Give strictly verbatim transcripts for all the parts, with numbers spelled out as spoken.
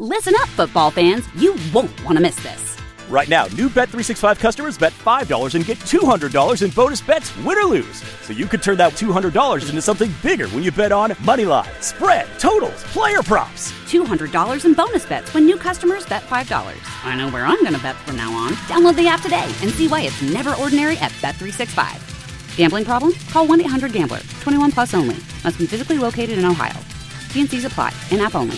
Listen up, football fans. You won't want to miss this. Right now, new Bet three sixty-five customers bet five dollars and get two hundred dollars in bonus bets, win or lose. So you could turn that two hundred dollars into something bigger when you bet on money line, spread, totals, player props. two hundred dollars in bonus bets when new customers bet five dollars. I know where I'm going to bet from now on. Download the app today and see why it's never ordinary at Bet three sixty-five. Gambling problem? Call one eight hundred gambler. twenty-one plus only. Must be physically located in Ohio. T and C's apply. In-app only.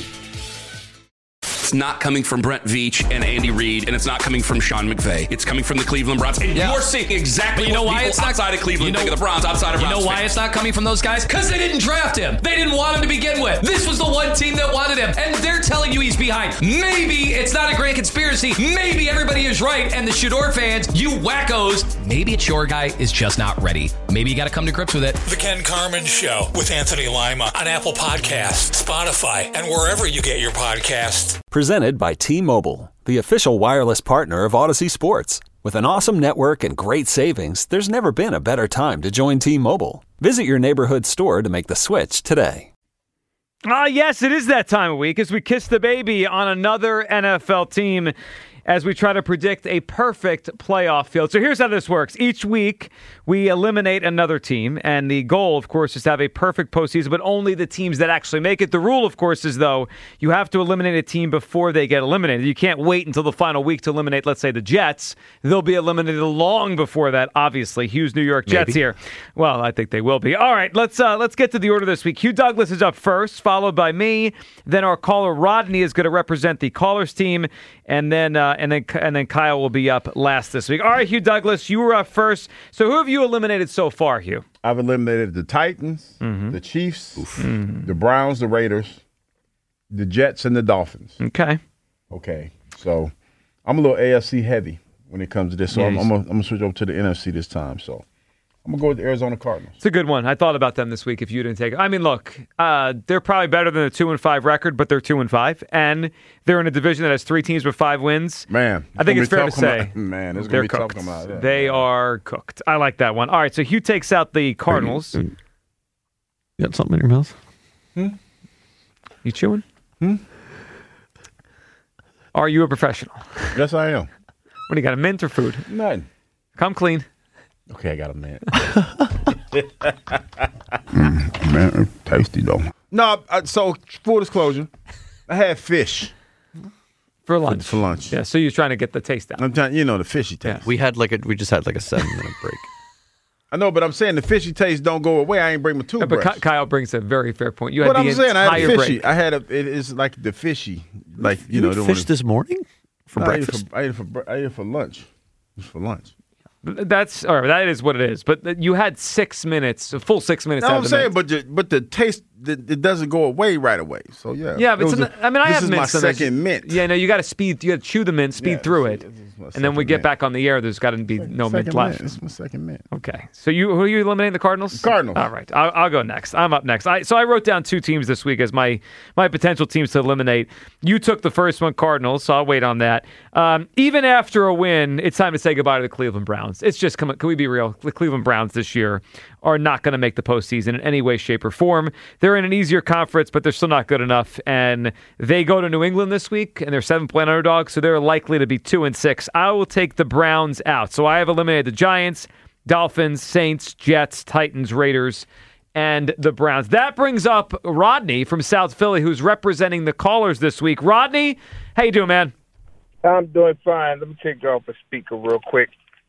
It's not coming from Brent Veach and Andy Reid, and it's not coming from Sean McVay. It's coming from the Cleveland Browns. And yeah. you're seeing exactly you know what why people it's not, outside of Cleveland you know, think of the Browns, outside of Browns. You know why fans. It's not coming from those guys? Because they didn't draft him. They didn't want him to begin with. This was the one team that wanted him, and they're telling you he's behind. Maybe it's not a grand conspiracy. Maybe everybody is right, and the Shador fans, you wackos, maybe it's your guy is just not ready. Maybe you got to come to grips with it. The Ken Carman Show with Anthony Lima on Apple Podcasts, Spotify, and wherever you get your podcasts. Presented by T-Mobile, the official wireless partner of Odyssey Sports. With an awesome network and great savings, there's never been a better time to join T-Mobile. Visit your neighborhood store to make the switch today. Ah, uh, yes, it is that time of week as we kiss the baby on another N F L team as we try to predict a perfect playoff field. So here's how this works. Each week, we eliminate another team, and the goal, of course, is to have a perfect postseason, but only the teams that actually make it. The rule, of course, is, though, you have to eliminate a team before they get eliminated. You can't wait until the final week to eliminate, let's say, the Jets. They'll be eliminated long before that, obviously. Hugh's New York Jets Maybe. here. Well, I think they will be. All right, let's uh, let's get to the order this week. Hugh Douglas is up first, followed by me. Then our caller, Rodney, is going to represent the callers team, and then uh, and then and then Kyle will be up last this week. All right, Hugh Douglas, you were up first. So who have you eliminated so far, Hugh? I've eliminated the Titans, mm-hmm. the Chiefs, mm-hmm. the Browns, the Raiders, the Jets, and the Dolphins. Okay. Okay. So I'm a little A F C heavy when it comes to this. So yeah, I'm, I'm going to switch over to the N F C this time. So I'm going to go with the Arizona Cardinals. It's a good one. I thought about them this week if you didn't take it. I mean, look, uh, they're probably better than a two and five record, but they're two and five, and they're in a division that has three teams with five wins. Man, I think it's fair to say out. Man, it's they're gonna be cooked. Tough come out. Yeah, they yeah. are cooked. I like that one. All right, so Hugh takes out the Cardinals. You got something in your mouth? Hmm? You chewing? Hmm? Are you a professional? Yes, I am. What do you got, a mint or food? None. Come clean. Okay, I got a mint. mm, man, tasty though. No, I, so full disclosure, I had fish for lunch. For, for lunch, yeah. So you're trying to get the taste out. I'm trying, you know, the fishy taste. Yeah. We had like a, we just had like a seven minute break. I know, but I'm saying the fishy taste don't go away. I ain't bring my toothbrush. Yeah, but Kyle brings a very fair point. You had but the I'm saying I had fishy. Break. I had a. It is like the fishy, like you, you know, ate the fish one, this morning for no, breakfast. I ate it for, I ate it for, I ate it for lunch. It was for lunch. That's all right. That is what it is. But you had six minutes, a full six minutes. No, out I'm of the saying, mint. but the, but the taste, the, it doesn't go away right away. So yeah, yeah. But an, a, I mean, I this have is mints my second mint. Yeah, no, you got to speed. You got to chew the mint, speed yeah, through it, and then we get mint. back on the air. There's got to be second, no mint left. This is my second mint. Okay, so you who are you eliminating? The Cardinals. Cardinals. All right, I'll, I'll go next. I'm up next. I, so I wrote down two teams this week as my my potential teams to eliminate. You took the first one, Cardinals. So I'll wait on that. Um, even after a win, it's time to say goodbye to the Cleveland Browns. It's just come. Can we be real? The Cleveland Browns this year are not going to make the postseason in any way, shape, or form. They're in an easier conference, but they're still not good enough. And they go to New England this week, and they're seven-point underdogs, so they're likely to be two and six. I will take the Browns out. So I have eliminated the Giants, Dolphins, Saints, Jets, Titans, Raiders, and the Browns. That brings up Rodney from South Philly, who's representing the callers this week. Rodney, how you doing, man? I'm doing fine. Let me take you off the speaker real quick.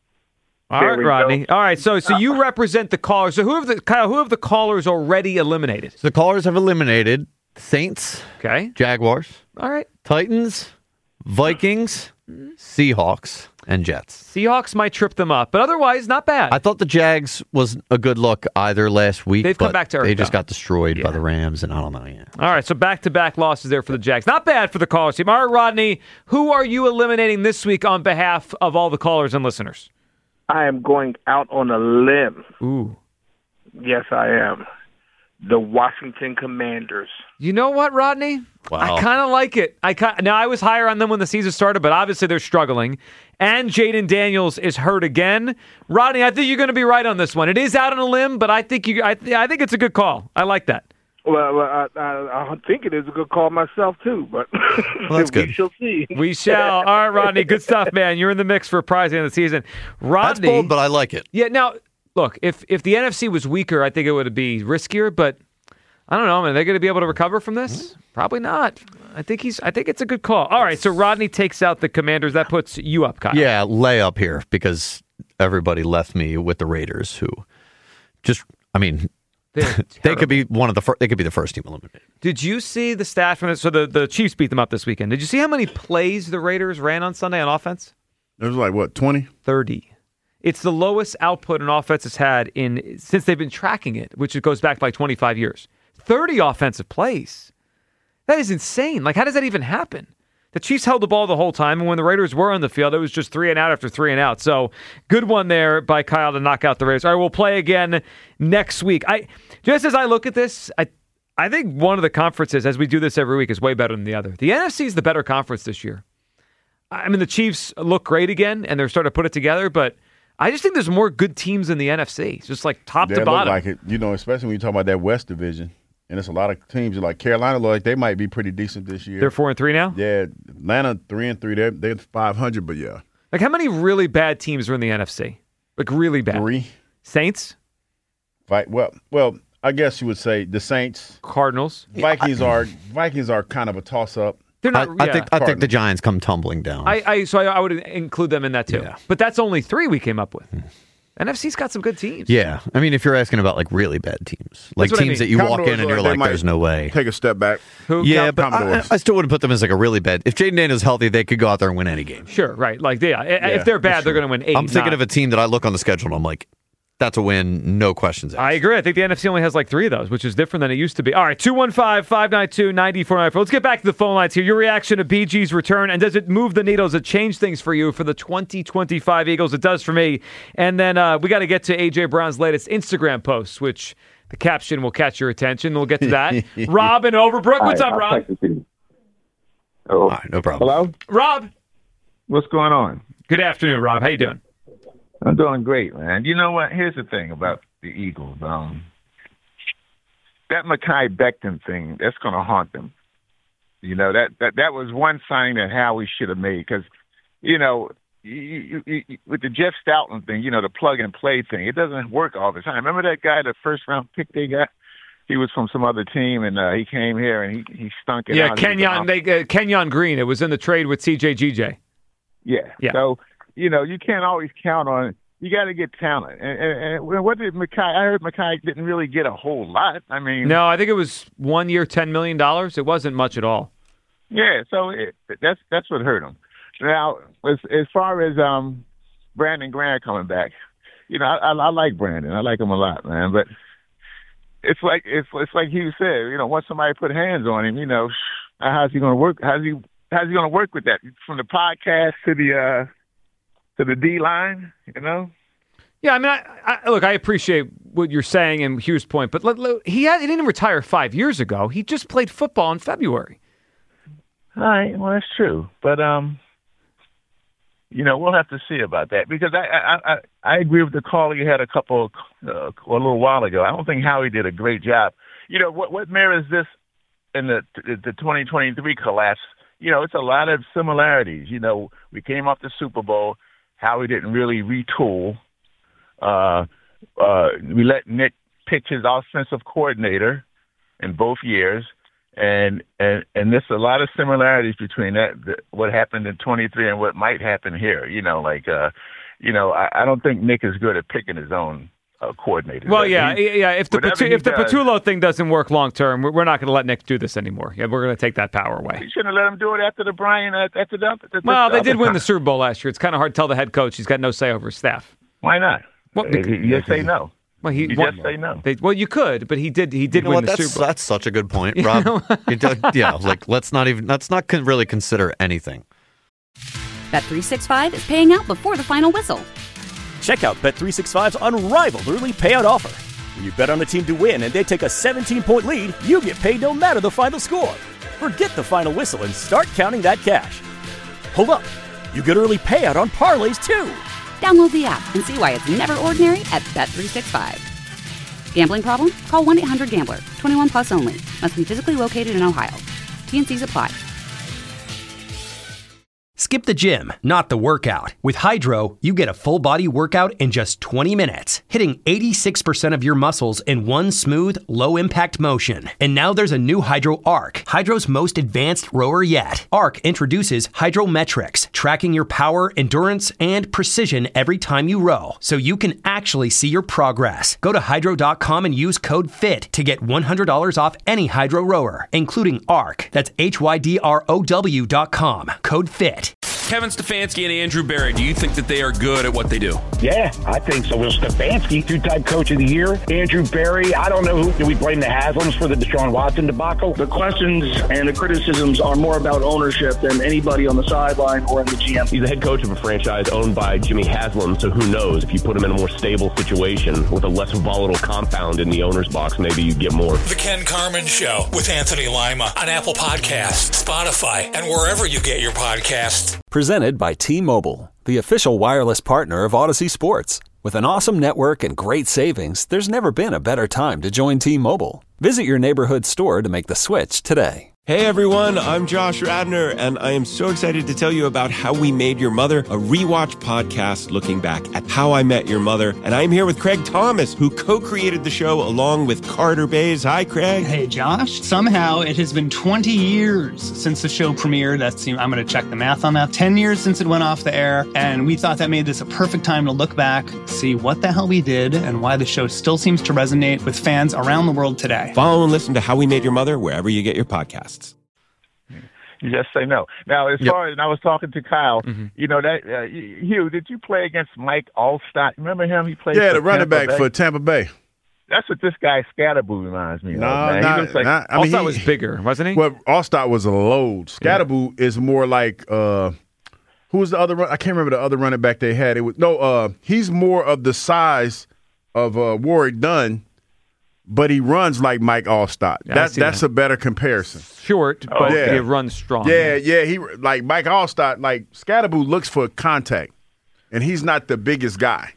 All right, Rodney. All right, so so you represent the callers. So who have the Kyle? Who have the callers already eliminated? So the callers have eliminated Saints, okay, Jaguars, all right, Titans, Vikings, Seahawks, and Jets. Seahawks might trip them up, but otherwise not bad. I thought the Jags was a good look either last week. They've come back to earth. They just though. got destroyed yeah. by the Rams, and I don't know yet. All right, so back-to-back losses there for the Jags. Not bad for the callers team. All right, Rodney, who are you eliminating this week on behalf of all the callers and listeners? I am going out on a limb. Ooh. Yes, I am. The Washington Commanders. You know what, Rodney? Wow. I kind of like it. I kind now I was higher on them when the season started, but obviously they're struggling. And Jaden Daniels is hurt again. Rodney, I think you're going to be right on this one. It is out on a limb, but I think you. I, I think it's a good call. I like that. Well, I, I, I think it is a good call myself, too, but well, that's good. we shall see. We shall. All right, Rodney, good stuff, man. You're in the mix for a prize at the end of the season. Rodney, that's bold, but I like it. Yeah, now, look, if, if the N F C was weaker, I think it would be riskier, but I don't know, man. Are they going to be able to recover from this? Mm-hmm. Probably not. I think he's. I think it's a good call. All right, so Rodney takes out the Commanders. That puts you up, Kyle. Yeah, lay up here because everybody left me with the Raiders, who just, I mean, they could be one of the first. They could be the first team eliminated. Did you see the stat from it? So the, the Chiefs beat them up this weekend. Did you see how many plays the Raiders ran on Sunday on offense? It was like what, twenty? Thirty. It's the lowest output an offense has had in since they've been tracking it, which goes back like twenty-five years. Thirty offensive plays. That is insane. Like, how does that even happen? The Chiefs held the ball the whole time, and when the Raiders were on the field, it was just three and out after three and out. So, good one there by Kyle to knock out the Raiders. All right, we'll play again next week. I just as I look at this, I I think one of the conferences, as we do this every week, is way better than the other. The N F C is the better conference this year. I mean, the Chiefs look great again, and they're starting to put it together, but I just think there's more good teams in the N F C. It's just like top yeah, to it bottom. Look like it, you know, especially when you talk about that West Division. And it's a lot of teams like Carolina, like they might be pretty decent this year. They're four and three now? Yeah. Atlanta three and three. They're they're five hundred, but yeah. Like how many really bad teams are in the N F C? Like really bad. Three. Saints? Fight well well, I guess you would say the Saints. Cardinals. Vikings yeah, I, are Vikings are kind of a toss up. They're not, I, yeah. I think I think the Giants come tumbling down. I, I so I, I would include them in that too. Yeah. But that's only three we came up with. Hmm. N F C's got some good teams. Yeah. I mean, if you're asking about like really bad teams, like teams I mean. that you Commodores walk in and you're like, there's no way. Take a step back. Who, yeah, but I, I still wouldn't put them as like a really bad. If Jaden Daniels is healthy, they could go out there and win any game. Sure, right. Like, yeah, yeah if they're bad, they're going to win eight. I'm thinking not. of a team that I look on the schedule and I'm like, that's a win, no questions asked. I agree. I think the N F C only has like three of those, which is different than it used to be. All right, two one five, five nine two, nine four nine four. Let's get back to the phone lines here. Your reaction to B G's return, and does it move the needle? Does it change things for you for the twenty twenty-five Eagles? It does for me. And then uh, we got to get to A J Brown's latest Instagram post, which the caption will catch your attention. We'll get to that. Rob in Overbrook. What's right, up, Rob? Oh. All right, no problem. Hello? Rob. What's going on? Good afternoon, Rob. How you doing? I'm doing great, man. You know what? Here's the thing about the Eagles. Um, that Mekhi Becton thing, that's going to haunt them. You know, that, that, that was one signing that Howie should have made because, you know, you, you, you, with the Jeff Stoutland thing, you know, the plug-and-play thing, it doesn't work all the time. Remember that guy, the first-round pick they got? He was from some other team, and uh, he came here, and he, he stunk it yeah, out. Kenyon, they, uh, Kenyon Green. It was in the trade with C J G J. Yeah. yeah. So, you know, you can't always count on – you got to get talent. And, and, and what did Mekhi – I heard Mekhi didn't really get a whole lot. I mean – No, I think it was one year, ten million dollars. It wasn't much at all. Yeah, so it, that's that's what hurt him. Now, as, as far as um, Brandon Graham coming back, you know, I, I, I like Brandon. I like him a lot, man. But it's like it's it's like Hugh said, you know, once somebody put hands on him, you know, how's he going to work? How's he how's he going to work with that? From the podcast to the uh, to the D line, you know. Yeah, I mean, I, I, look, I appreciate what you're saying and Hugh's point, but let, let, he had, he didn't retire five years ago. He just played football in February. All right, well, that's true, but um, you know, we'll have to see about that because I I I, I agree with the caller you had a couple uh, a little while ago. I don't think Howie did a great job. You know, what what mirrors this in the the twenty twenty-three collapse? You know, it's a lot of similarities. You know, we came off the Super Bowl. Howie didn't really retool. Uh, uh, we let Nick pitch his offensive coordinator in both years. And and and there's a lot of similarities between that, the, what happened in twenty-three and what might happen here. You know, like, uh, you know, I, I don't think Nick is good at picking his own uh, coordinator. Well, yeah, he, yeah. If the Patu- if the does, Patullo thing doesn't work long term, we're, we're not going to let Nick do this anymore. Yeah, we're going to take that power away. You shouldn't have let him do it after the Brian. Uh, after the, the well, the they did win time. the Super Bowl last year. It's kind of hard to tell the head coach he's got no say over his staff. Why not? Well, uh, you just say no. Well, he you won, just say no. They, well, you could, but he did. He did you know win what? the That's, Super Bowl. That's such a good point, Rob. Yeah, like let's not even let's not con- really consider anything. Bet three sixty-five is paying out before the final whistle. Check out Bet three sixty-five's unrivaled early payout offer. When you bet on a team to win and they take a seventeen-point lead, you get paid no matter the final score. Forget the final whistle and start counting that cash. Hold up. You get early payout on parlays, too. Download the app and see why it's never ordinary at Bet three sixty-five. Gambling problem? Call one eight hundred gambler. twenty-one plus only. Must be physically located in Ohio. T N Cs apply. Skip the gym, not the workout. With Hydro, you get a full-body workout in just twenty minutes, hitting eighty-six percent of your muscles in one smooth, low-impact motion. And now there's a new Hydro Arc, Hydro's most advanced rower yet. Arc introduces Hydrometrics, tracking your power, endurance, and precision every time you row, so you can actually see your progress. Go to hydro dot com and use code FIT to get one hundred dollars off any Hydro rower, including Arc. That's H Y D R O W dot com. Code FIT. Kevin Stefanski and Andrew Berry, do you think that they are good at what they do? Yeah, I think so. Well, Stefanski, two-time coach of the year. Andrew Berry, I don't know who. Do we blame the Haslams for the Deshaun Watson debacle? The questions and the criticisms are more about ownership than anybody on the sideline or in the G M. He's the head coach of a franchise owned by Jimmy Haslam, so who knows? If you put him in a more stable situation with a less volatile compound in the owner's box, maybe you get more. The Ken Carman Show with Anthony Lima on Apple Podcasts, Spotify, and wherever you get your podcasts. Presented by T-Mobile, the official wireless partner of Odyssey Sports. With an awesome network and great savings, there's never been a better time to join T-Mobile. Visit your neighborhood store to make the switch today. Hey everyone, I'm Josh Radner, and I am so excited to tell you about How We Made Your Mother, a rewatch podcast looking back at How I Met Your Mother. And I'm here with Craig Thomas, who co-created the show along with Carter Bays. Hi, Craig. Hey, Josh. Somehow it has been twenty years since the show premiered. That's, I'm going to check the math on that. ten years since it went off the air, and we thought that made this a perfect time to look back, see what the hell we did, and why the show still seems to resonate with fans around the world today. Follow and listen to How We Made Your Mother wherever you get your podcasts. You just say no. Now, as Yep. far as and I was talking to Kyle, Mm-hmm. you know that uh, Hugh, did you play against Mike Allstott? Remember him? He played. Yeah, for the running Tampa back Bay. for Tampa Bay. That's what this guy Scatterboo reminds me No, of. Man. not, he looks like not, I mean, Allstott he was bigger, wasn't he? Well, Allstott was a load. Scatterboo is more like uh, who was the other? Run, I can't remember the other running back they had. It was no. Uh, he's more of the size of uh, Warwick Dunn, but he runs like Mike Allstott. Yeah, I that's see that's that. a better comparison. Short, Oh, but yeah. he runs strong. Yeah, yeah. He like Mike Allstott. Like Scatterboo looks for contact, and he's not the biggest guy.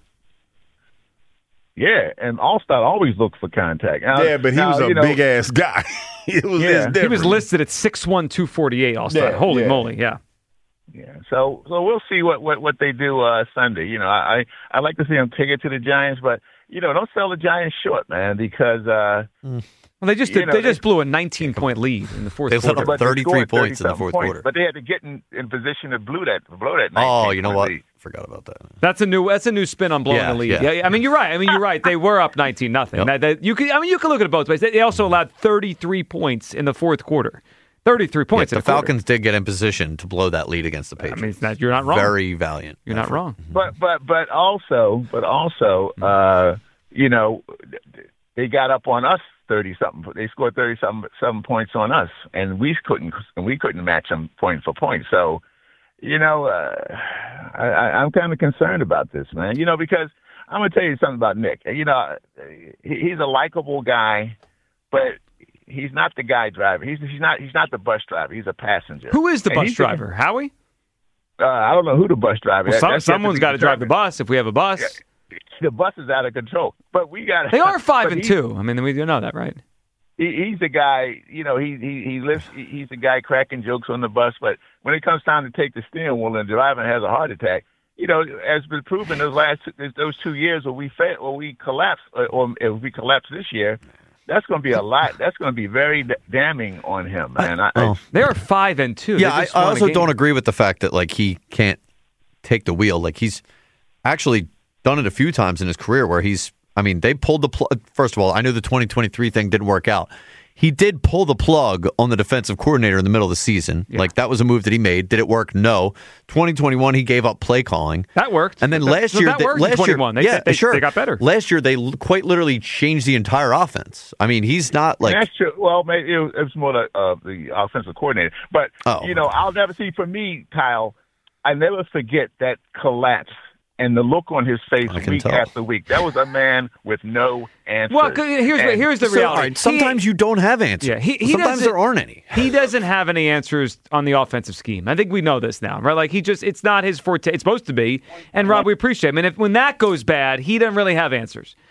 yeah, and Allstott always looks for contact. Now, Yeah, but he now, was a you know, big ass guy. it was Yeah. it's He He was different. listed at six one, two forty-eight, Allstott. Yeah, Holy yeah. moly, yeah. Yeah, so so we'll see what, what, what they do uh, Sunday. You know, I I like to see them take it to the Giants, but you know, don't sell the Giants short, man, because uh, Well, they just You know, they they- just blew a nineteen-point lead in the fourth They let quarter. up but they thirty-three scored points in the thirty-something fourth points, quarter. But they had to get in, in position to blow that blow that. Oh, you know nineteen-point what? lead. Forgot about that. That's a new that's a new spin on blowing Yeah, the lead. yeah. Yeah. I mean you're right. I mean you're right. They were up nineteen nothing. Yep. That, that, you could I mean you can look at it both ways. They, they also allowed thirty-three points in the fourth quarter. thirty-three points. Yeah, in the a quarter. Falcons did get in position to blow that lead against the I Patriots. mean it's not, you're not wrong. Very valiant. You're not effort. wrong. But but but also but also uh, you know they got up on us thirty something. They scored thirty something seven points on us, and we couldn't and we couldn't match them point for point. So you know uh, I, I, I'm kind of concerned about this, man. You know because I'm gonna tell you something about Nick. You know he, he's a likable guy, but he's not the guy driver. He's he's not he's not the bus driver. He's a passenger. Who is the And bus he's- driver? Howie? Uh, I don't know who the bus driver. Well, is. some, That's yet someone's be got to drive the determined. bus if we have a bus. The bus is out of control, but we got. They are five but and he- two. I mean we do know that, right? He, he's a guy, you know. He he he lives. he- He's a guy cracking jokes on the bus, but when it comes time to take the steering wheel and drive and has a heart attack, you know, as been proven those last those two years where we fail, or we collapse, or, or if we collapse this year, that's going to be a lot. That's going to be very d- damning on him, man. I, Oh. They are five and two. Yeah, They I, just I won a also game. don't agree with the fact that like he can't take the wheel. Like he's actually done it a few times in his career where he's. I mean, they pulled the plug. First of all, I knew the twenty twenty-three thing didn't work out. He did pull the plug on the defensive coordinator in the middle of the season. Yeah. Like that was a move that he made. Did it work? No. twenty twenty-one, he gave up play calling. That worked. And then That- last so year, that they, worked in last year, twenty-one. They, yeah, they, sure, they got better. Last year, they l- quite literally changed the entire offense. I mean, he's not like that's true. Well, maybe it was, it was more the, uh, the offensive coordinator, but Oh. you know, I'll never see. For me, Kyle, I never forget that collapse and the look on his face I can week tell. after week. That was a man with no answers. Well, 'cause here's the, And- here's the So, reality. all right, sometimes you don't have answers. Yeah, he, he sometimes doesn't- there aren't any. He doesn't have any answers on the offensive scheme. I think we know this now, right? Like he just, it's not his forte. It's supposed to be. And Rob, we appreciate him. And if when that goes bad, he doesn't really have answers.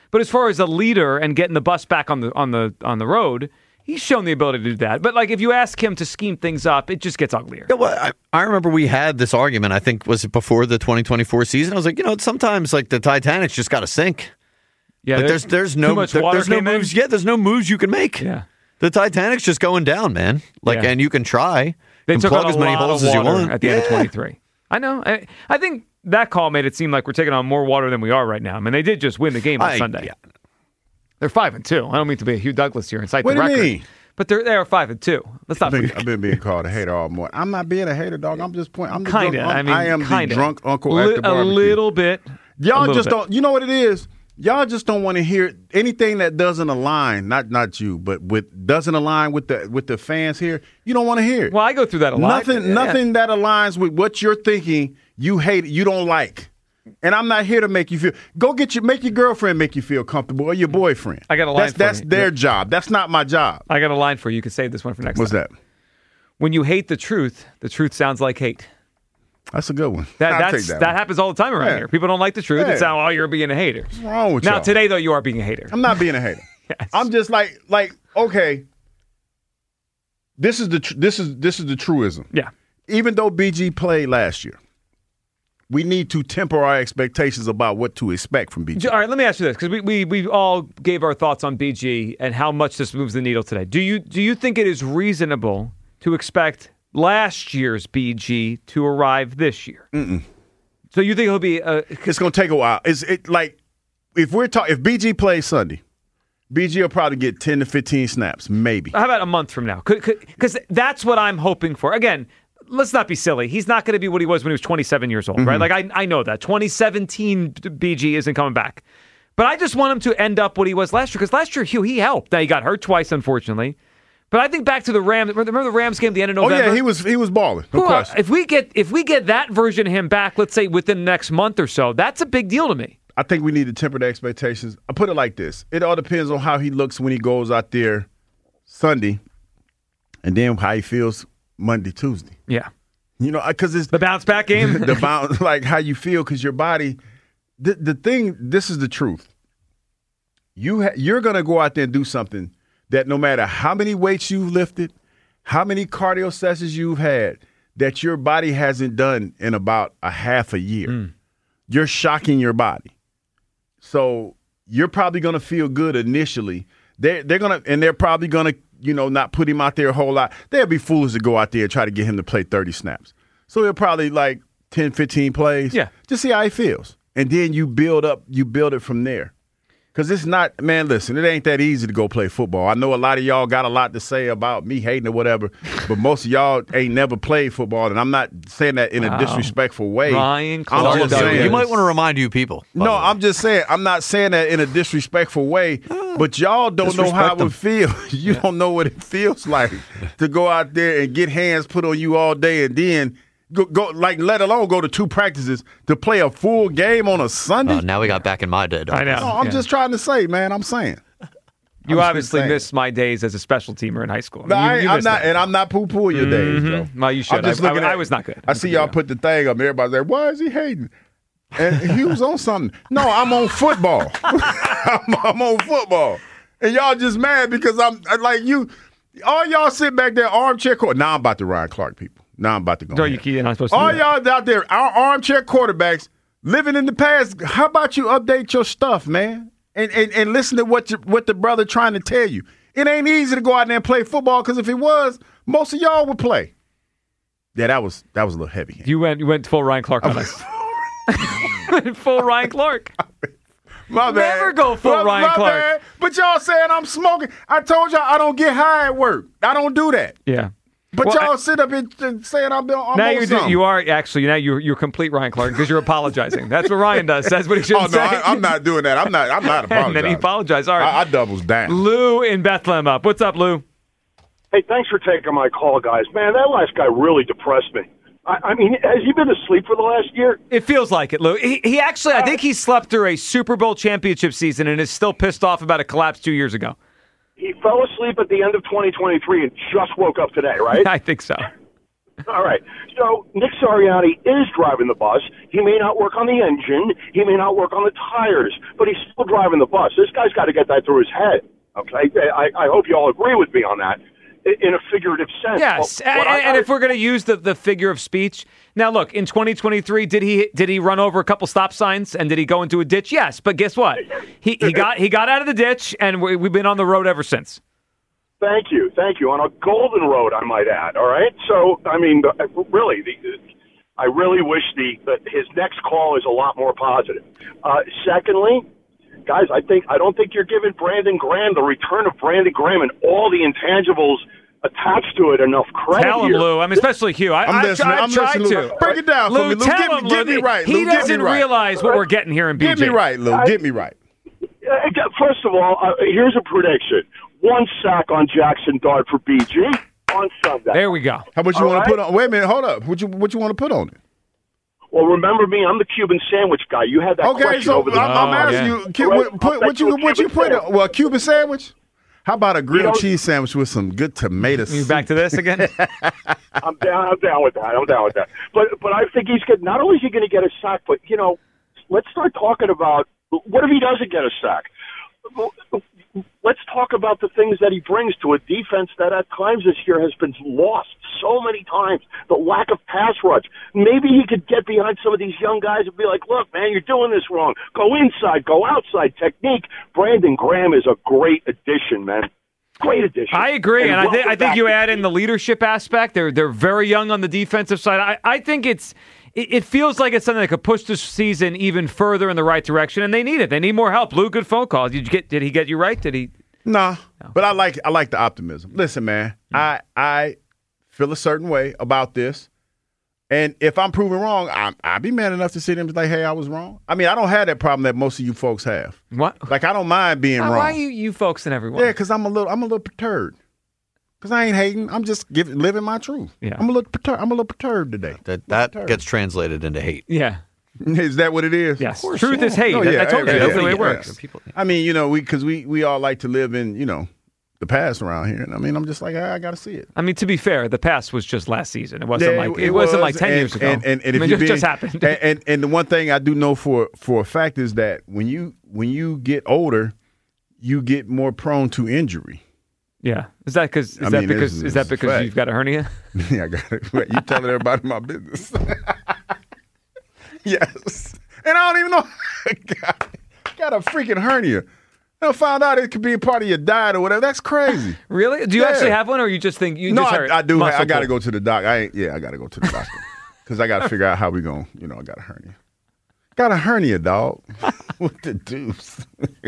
But as far as a leader and getting the bus back on the on the on the road, he's shown the ability to do that. But like if you ask him to scheme things up, it just gets uglier. Yeah, well, I, I remember we had this argument. I think was it before the twenty twenty-four season. I was like, you know, sometimes like the Titanic's just got to sink. Yeah, like, there's there's no too much there, water there's no came in. moves. Yeah, there's no moves you can make. Yeah, the Titanic's just going down, man. Like, Yeah. and you can try. They and took plug out a as many lot holes of as you water want at the yeah. end of twenty-three. I know. I, I think that call made it seem like we're taking on more water than we are right now. I mean, they did just win the game on I- Sunday. yeah. They're five and two. I don't mean to be a Hugh Douglas here and cite What the do you record, mean? but they're they are five and two. Let's not I've been, forget. I've been being called a hater all morning. I'm not being a hater, dog. I'm just pointing. I'm the Kind of. drunk, I mean, I am kinda. the drunk uncle Li- at the barbecue. A little bit. A Y'all little just bit. don't. You know what it is? Y'all just don't want to hear anything that doesn't align. Not not you, but with doesn't align with the with the fans here. You don't want to hear it. Well, I go through that a lot. Nothing. Yeah. Nothing that aligns with what you're thinking. You hate it. You don't like. And I'm not here to make you feel. Go get your make your girlfriend make you feel comfortable or your boyfriend. I got a line That's for that's you. their job. That's not my job. I got a line for you. You can save this one for next What's time. that? When you hate the truth, the truth sounds like hate. That's a good one. That I'll that's, take that that one. happens all the time around Yeah. here. People don't like the truth. Yeah. It's how, oh, you're being a hater. What's wrong with now, y'all? today, though, you are being a hater. I'm not being a hater. Yes. I'm just like like okay. This is the tr- this is this is the truism. Yeah. Even though B G played last year, we need to temper our expectations about what to expect from B G. All right, let me ask you this, because we, we we all gave our thoughts on B G and how much this moves the needle today. Do you do you think it is reasonable to expect last year's B G to arrive this year? Mm-mm. So you think he'll be? Uh, It's going to take a while. Is it like if we're talking if B G plays Sunday, B G will probably get ten to fifteen snaps, maybe. How about a month from now? Because that's what I'm hoping for. Again, let's not be silly. He's not going to be what he was when he was twenty-seven years old, Mm-hmm. right? Like, I, I know that. twenty seventeen B G isn't coming back. But I just want him to end up what he was last year, because last year, Hugh, he helped. Now, he got hurt twice, unfortunately. But I think back to the Rams. Remember the Rams game at the end of November? Oh yeah, he was he was balling. No Who are- question. if we get if we get that version of him back, let's say within the next month or so, that's a big deal to me. I think we need to temper the expectations. I put it like this: it all depends on how he looks when he goes out there Sunday, and then how he feels Monday, Tuesday. Yeah, you know, because it's the bounce back game. the bounce, like how you feel, because your body. The the thing. This is the truth. You ha- you're gonna go out there and do something that no matter how many weights you've lifted, how many cardio sessions you've had, that your body hasn't done in about a half a year. Mm. You're shocking your body. So you're probably going to feel good initially. They're, they're going to, and they're probably going to, you know, not put him out there a whole lot. They'll be foolish to go out there and try to get him to play thirty snaps. So he'll probably like ten, fifteen plays. Yeah. Just see how he feels. And then you build up, you build it from there. Because it's not, man, listen, it ain't that easy to go play football. I know a lot of y'all got a lot to say about me hating or whatever, but most of y'all ain't never played football, and I'm not saying that in Wow. a disrespectful way. Ryan I'm Clark. just saying, You might want to remind you people. no, I'm just saying, I'm not saying that in a disrespectful way, but y'all don't know how it would feel. You don't know what it feels like to go out there and get hands put on you all day and then go, go like, let alone go to two practices to play a full game on a Sunday. Oh, now we got back in my day. I know. No, I'm Yeah. just trying to say, man, I'm saying. You I'm just obviously saying. missed my days as a special teamer in high school. No, You- I, you I'm missed not, that. and I'm not poo-pooing your days, Mhm. though. Well, you should. I'm just I- looking I- at- I was not good. I see y'all put the thing up. Everybody's like, "Why is he hating?" And he was on something. No, I'm on football. I'm, I'm on football, and y'all just mad because I'm I- like you. All y'all sit back there armchair court. Now I'm about to Ryan Clark people. Now I'm about to go. No, ahead. you can't. You're not supposed to. All do that. y'all out there, our armchair quarterbacks living in the past. How about you update your stuff, man, and and, and listen to what you, what the brother trying to tell you. It ain't easy to go out there and play football, because if it was, most of y'all would play. Yeah, that was that was a little heavy. You went. You went full Ryan Clark on us. Full Ryan Clark. My bad. Never go full My- Ryan my Clark. bad. But y'all saying I'm smoking. I told y'all I don't get high at work. I don't do that. Yeah. But Well, y'all I- sit up and, and saying I'm, I'm Now on you're do, something. you are actually now you're you're complete Ryan Clark because you're apologizing. That's what Ryan does. That's what he should Oh no, say. I, I'm not doing that. I'm not. I'm not And then apologizing. he apologized. All right. I, I doubles down. Lou in Bethlehem up. What's up, Lou? Hey, thanks for taking my call, guys. Man, that last guy really depressed me. I, I mean, has he been asleep for the last year? It feels like it, Lou. He, he actually, I think he slept through a Super Bowl championship season and is still pissed off about a collapse two years ago. He fell asleep at the end of twenty twenty-three and just woke up today, right? I think so. All right. So Nick Sirianni is driving the bus. He may not work on the engine. He may not work on the tires, but he's still driving the bus. This guy's got to get that through his head. Okay. I, I hope you all agree with me on that in a figurative sense. Yes. Well, and, and if we're going to use the, the figure of speech, now look, in twenty twenty-three, did he did he run over a couple stop signs and did he go into a ditch? Yes. But guess what? He he got he got out of the ditch and we, we've been on the road ever since. Thank you, thank you. On a golden road, I might add. All right. So, I mean, really, the, I really wish the, the his next call is a lot more positive. Uh, secondly, guys, I think I don't think you're giving Brandon Graham the return of Brandon Graham and all the intangibles attached to it enough credit. Tell him, here. Lou. I mean, especially Hugh. I, I'm I've, listening. I've I'm tried listening, to Break it down Lou, for me, Lou. Tell Get, him, me, get Lou, me right, He Lou. Get doesn't me right. realize what we're getting here in B J. Get me right, Lou. Get me right. First of all, uh, here's a prediction. One sack on Jackson Dart for B G on Sunday. There we go. How much you All want right? to put on? Wait a minute. Hold up. What you what you want to put on it? Well, remember me. I'm the Cuban sandwich guy. You had that Okay, question so over the I'm, I'm Oh, asking yeah. you. Cu- Right, what, I'll put, bet what you you a what you Cuban put? sandwich. On, well, a Cuban sandwich. How about a grilled know- cheese sandwich with some good tomato You soup? back to this again? I'm down. I'm down with that. I'm down with that. But but I think he's good. Not only is he going to get a sack, but you know, let's start talking about what if he doesn't get a sack. Let's talk about the things that he brings to a defense that at times this year has been lost so many times. The lack of pass rush. Maybe he could get behind some of these young guys and be like, look, man, you're doing this wrong. Go inside, go outside, technique. Brandon Graham is a great addition, man. Great addition. I agree, and, and I, th- I think you add in the leadership aspect. They're they're very young on the defensive side. I, I think it's it, it feels like it's something that could push this season even further in the right direction, and they need it. They need more help. Lou, good phone call. Did you get? Did he get you right? Did he? Nah, no. But I like I like the optimism. Listen, man, I I feel a certain way about this, and if I'm proven wrong, I'm, I'd be man enough to sit and be like, hey, I was wrong. I mean, I don't have that problem that most of you folks have. What? Like, I don't mind being Why, wrong. why are you, you folks and everyone? Yeah, because I'm a little I'm a little perturbed. Because I ain't hating. I'm just giving, living my truth. Yeah. I'm a little perturbed. I'm a little perturbed today. That that gets translated into hate. Yeah. Is that what it is? Yes. Truth is hate. Oh, I- yeah, I told you. yeah, That's the way yeah, it works. yeah. I mean, you know, we because we we all like to live in, you know, the past around here. And I mean, I'm just like, I, I got to see it. I mean, to be fair, the past was just last season. It wasn't Yeah, like it, wasn't like was, ten and, years ago. And, and, and I mean, if it you just, just happened. And, and and the one thing I do know for for a fact is that when you when you get older, you get more prone to injury. Yeah, is that because is I that mean, because it's- is that it's a because fact. you've got a hernia? Yeah, I got it. Wait, you telling everybody my business? Yes, and I don't even know. got, got a freaking hernia. I found out it could be a part of your diet or whatever. That's crazy. Really? Do you Yeah. actually have one, or you just think you? No, just I, heard I do. muscle I got to pull? go to the doc. I ain't, yeah, I got to go to the doctor because I got to figure out how we going. You know, I got a hernia. Got a hernia, dog. What the deuce?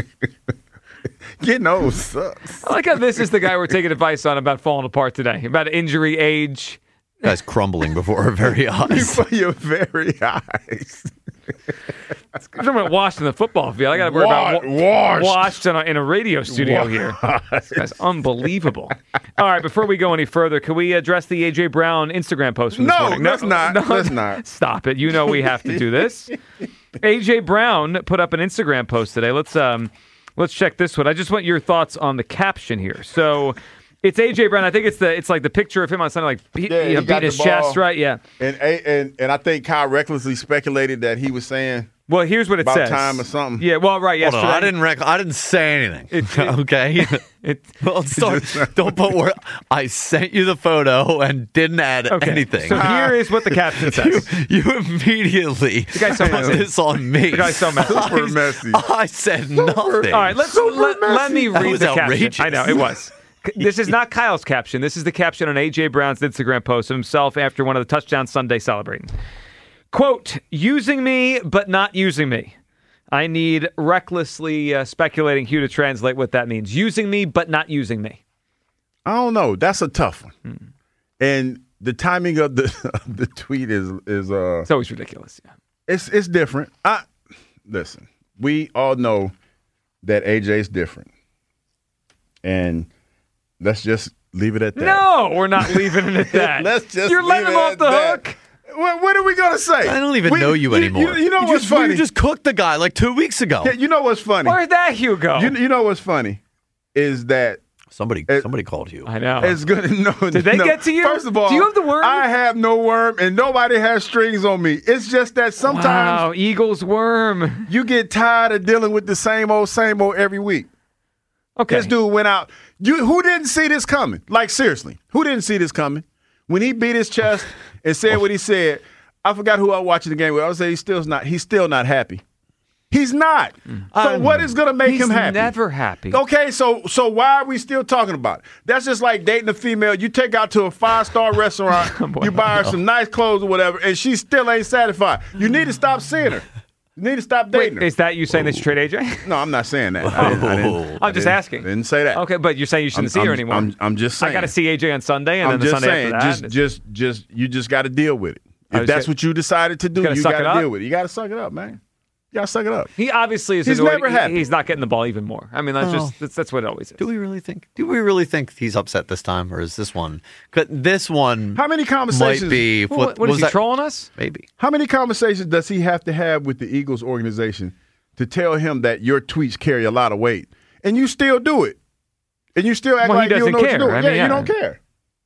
Getting old sucks. I like how this is the guy we're taking advice on about falling apart today, about injury, age. Guy's crumbling before our very eyes. Before your very eyes. I'm talking about washed in the football field. I got to worry Wa- about wa- washed. washed in a, in a radio studio here. This guy's unbelievable. All right, before we go any further, can we address the A J Brown Instagram post from this No, morning? let's not. Let's not. Stop it. You know we have to do this. A J Brown put up an Instagram post today. Let's um, let's check this one. I just want your thoughts on the caption here. So. It's A J Brown. I think it's the it's like the picture of him on something like be, Yeah, you he know, got beating his the ball. chest, right? Yeah. And and and I think Kyle recklessly speculated that he was saying. Well, here's what it about says. time or something. Yeah. Well, right. Hold Yesterday. on, I didn't rec- I didn't say anything. It- it- okay. It, Well, start, don't put word. I sent you the photo and didn't add okay. anything. So here is what the caption says. you, you immediately The guy's so put messy. this on me. The guy's so messy. Super I, messy. I said nothing. All right, let's let, let me That read was the outrageous. caption. I know it was. This is not Kyle's caption. This is the caption on A J Brown's Instagram post of himself after one of the touchdown Sunday celebrating. Quote, using me, but not using me. I need recklessly uh, speculating Hugh to translate what that means. Using me, but not using me. I don't know. That's a tough one. Hmm. And the timing of the of the tweet is is uh It's always ridiculous. Yeah. it's it's different. I listen. We all know that A J's different, and let's just leave it at that. No, we're not leaving it at that. Let's just You're letting leave him it off at the that. hook. What, what are we gonna say? I don't even We- know you anymore. You, you know You what's just, funny? You just cooked the guy like two weeks ago. Yeah, you know what's funny? Where'd that Hugh go? You, you know what's funny is that Somebody, It- somebody called you. I know. It's good. No, Did they no. get to you? First of all, Do you have the worm? I have no worm, and nobody has strings on me. It's just that sometimes Wow, Eagles worm. you get tired of dealing with the same old, same old every week. Okay. This dude went out. You who didn't see this coming? Like seriously, who didn't see this coming? When he beat his chest and said what he said, I forgot who I was watching the game with. I was saying he's still not. He's still not happy. He's not. So Um, what is going to make he's him happy? never happy. Okay, so so why are we still talking about it? That's just like dating a female. You take out to a five star restaurant, you buy her some nice clothes or whatever, and she still ain't satisfied. You need to stop seeing her. You need to stop dating Wait, her. is that you saying that you trade A J? No, I'm not saying that. I didn't, I didn't, I'm just I didn't- asking. Didn't say that. Okay, but you're saying you shouldn't I'm- see her I'm- anymore. I'm, I'm just saying. I got to see A J on Sunday, and I'm then the just Sunday saying. after that. Just, just, just, you just got to deal with it. I If was that's get- what you decided to do, gotta you suck got it to up? deal with it. You got to suck it up, man. You got to suck it up. He obviously is. He's annoyed. never He- happy. He's not getting the ball even more. I mean, that's Oh. just that's, that's what it always is. Do we really think? Do we really think he's upset this time, or is this one? 'Cause this one. How many conversations? Might be. Well, what, what is was he that? trolling us? Maybe. How many conversations does he have to have with the Eagles organization to tell him that your tweets carry a lot of weight, and you still do it, and you still act Well, he like you don't doesn't know care. what you're I doing? mean, yeah, yeah. you don't care.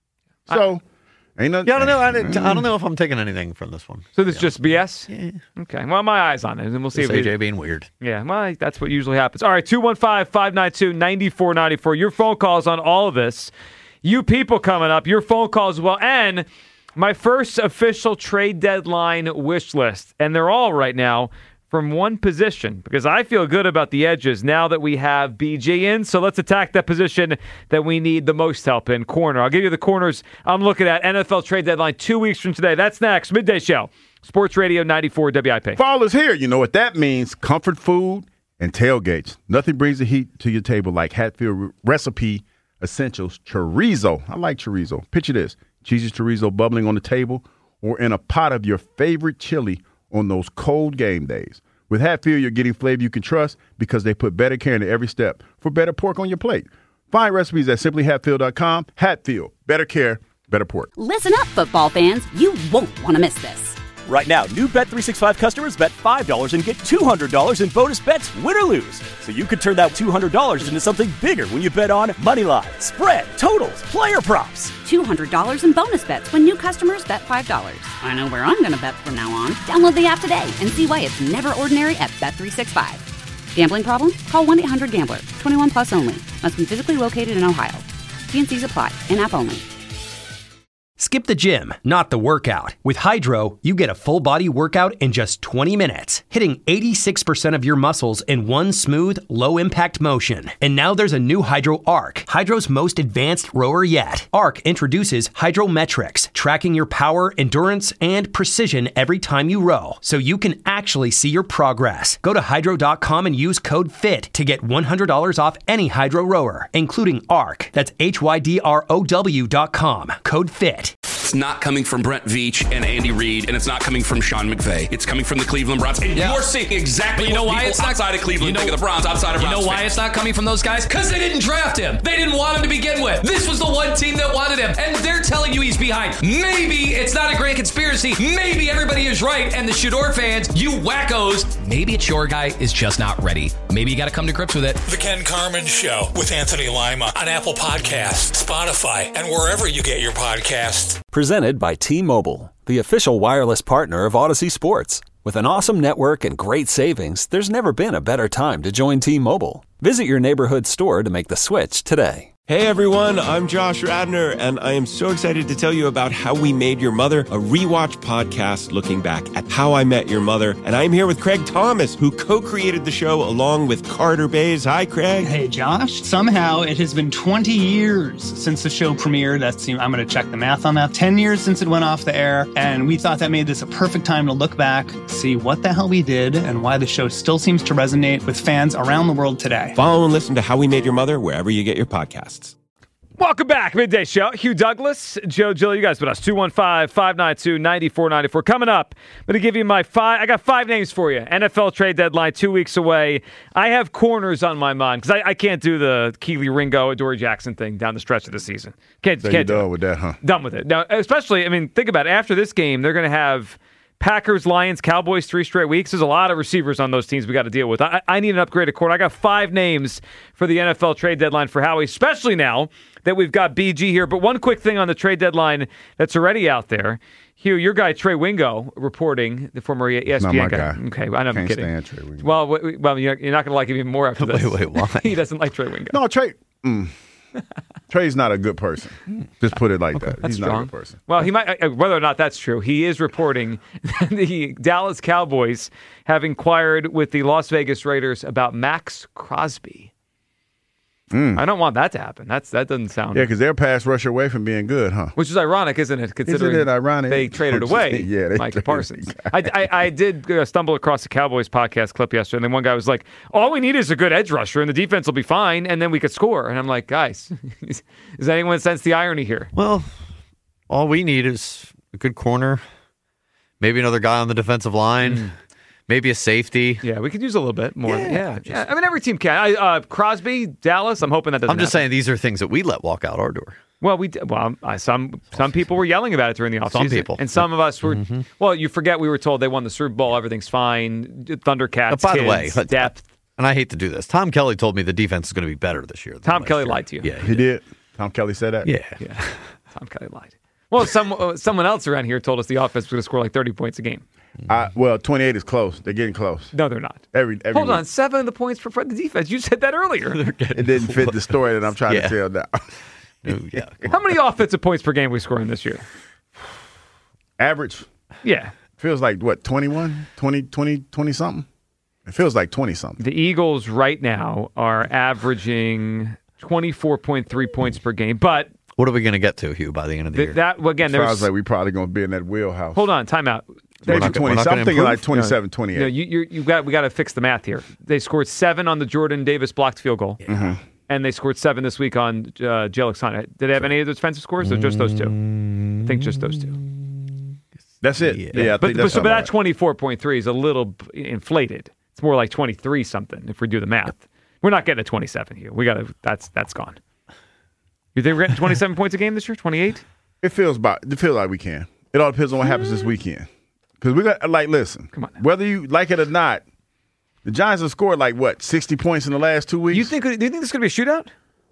So, ain't nothing. Yeah, I don't know. I, didn't- I don't know if I'm taking anything from this one. So this is just B S? Yeah. Okay. Well, my eyes on it, and we'll see Just if A J he, being weird. Yeah, well, that's what usually happens. All right, two one five, five nine two, nine four nine four. Your phone calls on all of this. You people coming up, your phone calls as well. And my first official trade deadline wish list. And they're all right now from one position because I feel good about the edges now that we have B J in. So let's attack that position that we need the most help in, corner. I'll give you the corners I'm looking at. N F L trade deadline two weeks from today. That's next. Midday Show. Sports Radio ninety-four W I P. Fall is here. You know what that means? Comfort food and tailgates. Nothing brings the heat to your table like Hatfield Recipe Essentials Chorizo. I like chorizo. Picture this. Cheesy chorizo bubbling on the table or in a pot of your favorite chili on those cold game days. With Hatfield, you're getting flavor you can trust because they put better care into every step for better pork on your plate. Find recipes at simply hatfield dot com. Hatfield. Better care, better pork. Listen up, football fans. You won't want to miss this. Right now, new Bet three sixty-five customers bet five dollars and get two hundred dollars in bonus bets, win or lose. So you could turn that two hundred dollars into something bigger when you bet on Moneyline, spread, totals, player props. two hundred dollars in bonus bets when new customers bet five dollars. I know where I'm going to bet from now on. Download the app today and see why it's never ordinary at Bet three sixty-five. Gambling problem? Call one eight hundred gambler. twenty-one plus only. Must be physically located in Ohio. T and C's apply. In-app only. Skip the gym, not the workout. With Hydro, you get a full body workout in just twenty minutes, hitting eighty-six percent of your muscles in one smooth, low impact motion. And now there's a new Hydro Arc, Hydro's most advanced rower yet. Arc introduces Hydrometrics, tracking your power, endurance, and precision every time you row, so you can actually see your progress. Go to hydro dot com and use code FIT to get one hundred dollars off any Hydro rower, including Arc. That's H Y D R O W dot com. Code FIT. It's not coming from Brent Veach and Andy Reid, and it's not coming from Sean McVay. It's coming from the Cleveland Browns. And Yeah. you're seeing exactly But you know what why people it's not outside of Cleveland you know, think of the Browns, outside of You Browns know why fans. it's not coming from those guys? Because they didn't draft him. They didn't want him to begin with. This was the one team that wanted him, and they're telling you he's behind. Maybe it's not a grand conspiracy. Maybe everybody is right, and the Shador fans, you wackos, maybe it's your guy is just not ready. Maybe you got to come to grips with it. The Ken Carmen Show with Anthony Lima on Apple Podcasts, Spotify, and wherever you get your podcasts. Presented by T-Mobile, the official wireless partner of Odyssey Sports. With an awesome network and great savings, there's never been a better time to join T-Mobile. Visit your neighborhood store to make the switch today. Hey everyone, I'm Josh Radner, and I am so excited to tell you about How We Made Your Mother, a rewatch podcast looking back at How I Met Your Mother. And I'm here with Craig Thomas, who co-created the show along with Carter Bays. Hi, Craig. Hey, Josh. Somehow it has been twenty years since the show premiered. That's, I'm going to check the math on that. ten years since it went off the air. And we thought that made this a perfect time to look back, see what the hell we did, and why the show still seems to resonate with fans around the world today. Follow and listen to How We Made Your Mother wherever you get your podcasts. Welcome back, Midday Show. Hugh Douglas, Joe Gill, you guys with us. two one five, five nine two, nine four nine four. Coming up, I'm going to give you my five. I got five names for you. N F L trade deadline two weeks away. I have corners on my mind because I, I can't do the Keely Ringo, Adoree Jackson thing down the stretch of the season. Can't, So can't you're do done it. with that, huh? Done with it. Now, especially, I mean, think about it. After this game, they're going to have Packers, Lions, Cowboys, three straight weeks. There's a lot of receivers on those teams we got to deal with. I, I need an upgraded corner. I got five names for the N F L trade deadline for Howie, especially now that we've got B G here. But one quick thing on the trade deadline that's already out there. Hugh, your guy Trey Wingo reporting, the former E S P N Not my guy. guy. Okay, I know, I'm Can't kidding. stand Trey Wingo. Well, w- well, you're you're not going to like him even more after this. Wait, wait, why? He doesn't like Trey Wingo. No, Trey. Mm. Trey's not a good person. Just put it like Okay, that. that's He's not strong. a good person. Well, he might. uh, Whether or not that's true, he is reporting that the Dallas Cowboys have inquired with the Las Vegas Raiders about Max Crosby. Mm. I don't want that to happen. That's that doesn't sound. Yeah, because they're past rush away from being good, huh? Which is ironic, isn't it? Considering Isn't it ironic? they traded away Yeah, they Micah traded- Parsons. I, I, I did uh, stumble across the Cowboys podcast clip yesterday, and then one guy was like, all we need is a good edge rusher, and the defense will be fine, and then we could score. And I'm like, guys, does anyone sense the irony here? Well, all we need is a good corner, maybe another guy on the defensive line, Mm. maybe a safety. Yeah, we could use a little bit more. Yeah, Yeah, yeah. I mean, every team can. I, uh, Crosby, Dallas, I'm hoping that doesn't I'm just happen. saying these are things that we let walk out our door. Well, we d- well, I, some some people were yelling about it during the offseason. Some people. And some of us were, Mhm. well, you forget we were told they won the Super Bowl, everything's fine, Thundercats, But by kids, the way, but- depth. and I hate to do this, Tom Kelly told me the defense is going to be better this year. than Tom last Kelly year. lied to you. Yeah, He did. Tom Kelly said that? Yeah. Yeah. Tom Kelly lied. Well, some uh, someone else around here told us the offense was going to score like thirty points a game. I, well, twenty-eight is close. They're getting close. No, they're not. Every, every Hold week. on, seven of the points for the defense. You said that earlier. It didn't fit the story that I'm trying Yeah. to tell now. yeah. How many offensive points per game we scoring this year? Average Yeah. feels like, what, twenty-one, twenty, twenty, twenty something? It feels like twenty something. The Eagles right now are averaging twenty-four point three points per game, but What are we going to get to, Hugh, by the end of the th- year? that well, again, Sounds there's like we probably going to be in that wheelhouse. hold on, timeout. Maybe not gonna- twenty. we're not I'm gonna thinking like improve? twenty-seven, No, twenty-eight. No, you you you got we got to fix the math here. They scored seven on the Jordan Davis blocked field goal, Mhm. and they scored seven this week on uh, Jay Alexander. Did they have any of the defensive scores, or just those two? I think just those two. That's it. Yeah, I but think but, that's so, but about that right. twenty-four point three is a little b- inflated. It's more like twenty-three something if we do the math. We're not getting a twenty-seven here. We got to. That's that's gone. You think we're getting twenty-seven points a game this year? twenty-eight? It feels about. It feels like we can. It all depends on what happens this weekend. Because we got like, listen. Come on now. Whether you like it or not, the Giants have scored like what sixty points in the last two weeks. You think? Do you think this is going to be a shootout?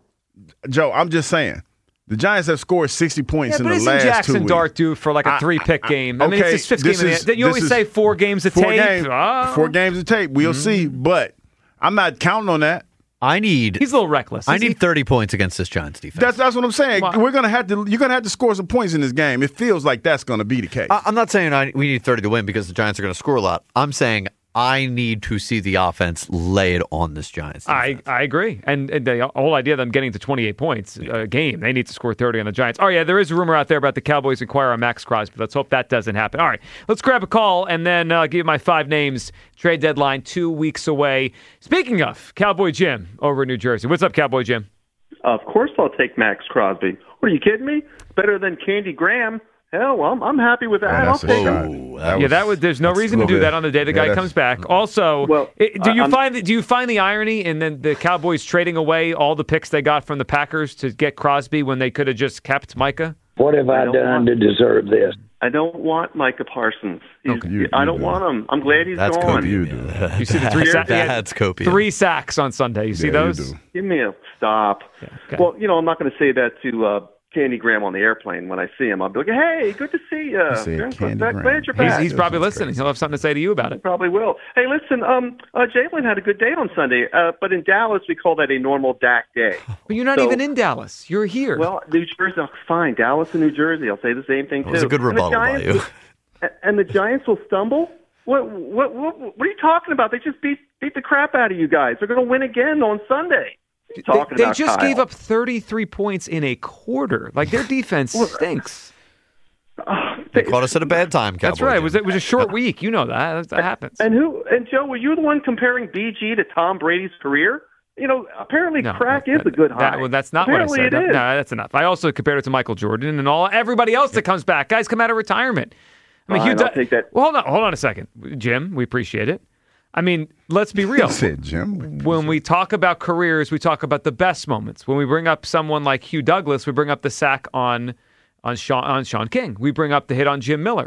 Joe, I'm just saying. The Giants have scored sixty points Yeah, in but the isn't last Jackson two weeks. Dart due for like a I- three-pick I- game? I mean, okay, it's his fifth game this in the is- You this always is say four games of four tape. Games, Oh. Four games of tape. We'll see, but I'm not counting on that. I need. He's a little reckless. I Is need he? thirty points against this Giants defense. That's that's what I'm saying. Well- We're gonna have to. You're gonna have to score some points in this game. It feels like that's gonna be the case. I, I'm not saying I, we need thirty to win because the Giants are going to score a lot. I'm saying I need to see the offense lay it on this Giants defense. I, I agree. And, and the whole idea of them getting to twenty-eight points a game, they need to score thirty on the Giants. Oh, yeah, there is a rumor out there about the Cowboys inquire on Max Crosby. Let's hope that doesn't happen. All right, let's grab a call and then uh, give you my five names. Trade deadline two weeks away. Speaking of, Cowboy Jim over in New Jersey. What's up, Cowboy Jim? Of course I'll take Max Crosby. What, are you kidding me? Better than Candy Graham. Hell, well, I'm, I'm happy with that. I'll take him. yeah, that would. There's no reason to do that on the day the yeah, guy that's- comes back. Also, Well, it- do you I'm- find that, do you find the irony in then the Cowboys trading away all the picks they got from the Packers to get Crosby when they could have just kept Micah? What have I don't done want- to deserve this? I don't want Micah Parsons. He's, You- I you don't do. want him. I'm glad he's That's gone. Kobe. You do. You see the three sacks? That's Kobe. Three sacks on Sunday. You see Yeah, you those? do. Give me a stop. okay. Well, you know, I'm not going to say that to uh, Candy Graham on the airplane when I see him. I'll be like, hey, good to see you. say Glad Candy glad Graham. you're He's, back. he's probably listening. He'll have something to say to you about it. Probably will. Hey, listen, um, uh, Jalen had a good day on Sunday, uh, but in Dallas we call that a normal Dak day. But you're not So- even in Dallas. You're here. Well, New Jersey, oh, fine. Dallas and New Jersey, I'll say the same thing That too. was a good And the rebuttal by Giants you. will- and the Giants will stumble. What, what, what, what are you talking about? They just beat beat the crap out of you guys. They're going to win again on Sunday. What are you they talking they about, just Kyle? gave up thirty-three points in a quarter. Like their defense stinks. They caught us at a bad time, Cowboy. That's right. It Jim. was it was a short week. You know that. That happens. And who? And Joe, were you the one comparing B G to Tom Brady's career? You know, apparently No, crack that- is a good high. That, well, that's not apparently what I said. It No, is. no, that's enough. I also compared it to Michael Jordan and all everybody else that comes back. Guys come out of retirement. I mean, Fine, Hugh I'll take that. Well, hold on, hold on a second, Jim. We appreciate it. I mean, let's be real. I said, Jim. When we talk about careers, we talk about the best moments. When we bring up someone like Hugh Douglas, we bring up the sack on on Sean on Sean King. We bring up the hit on Jim Miller.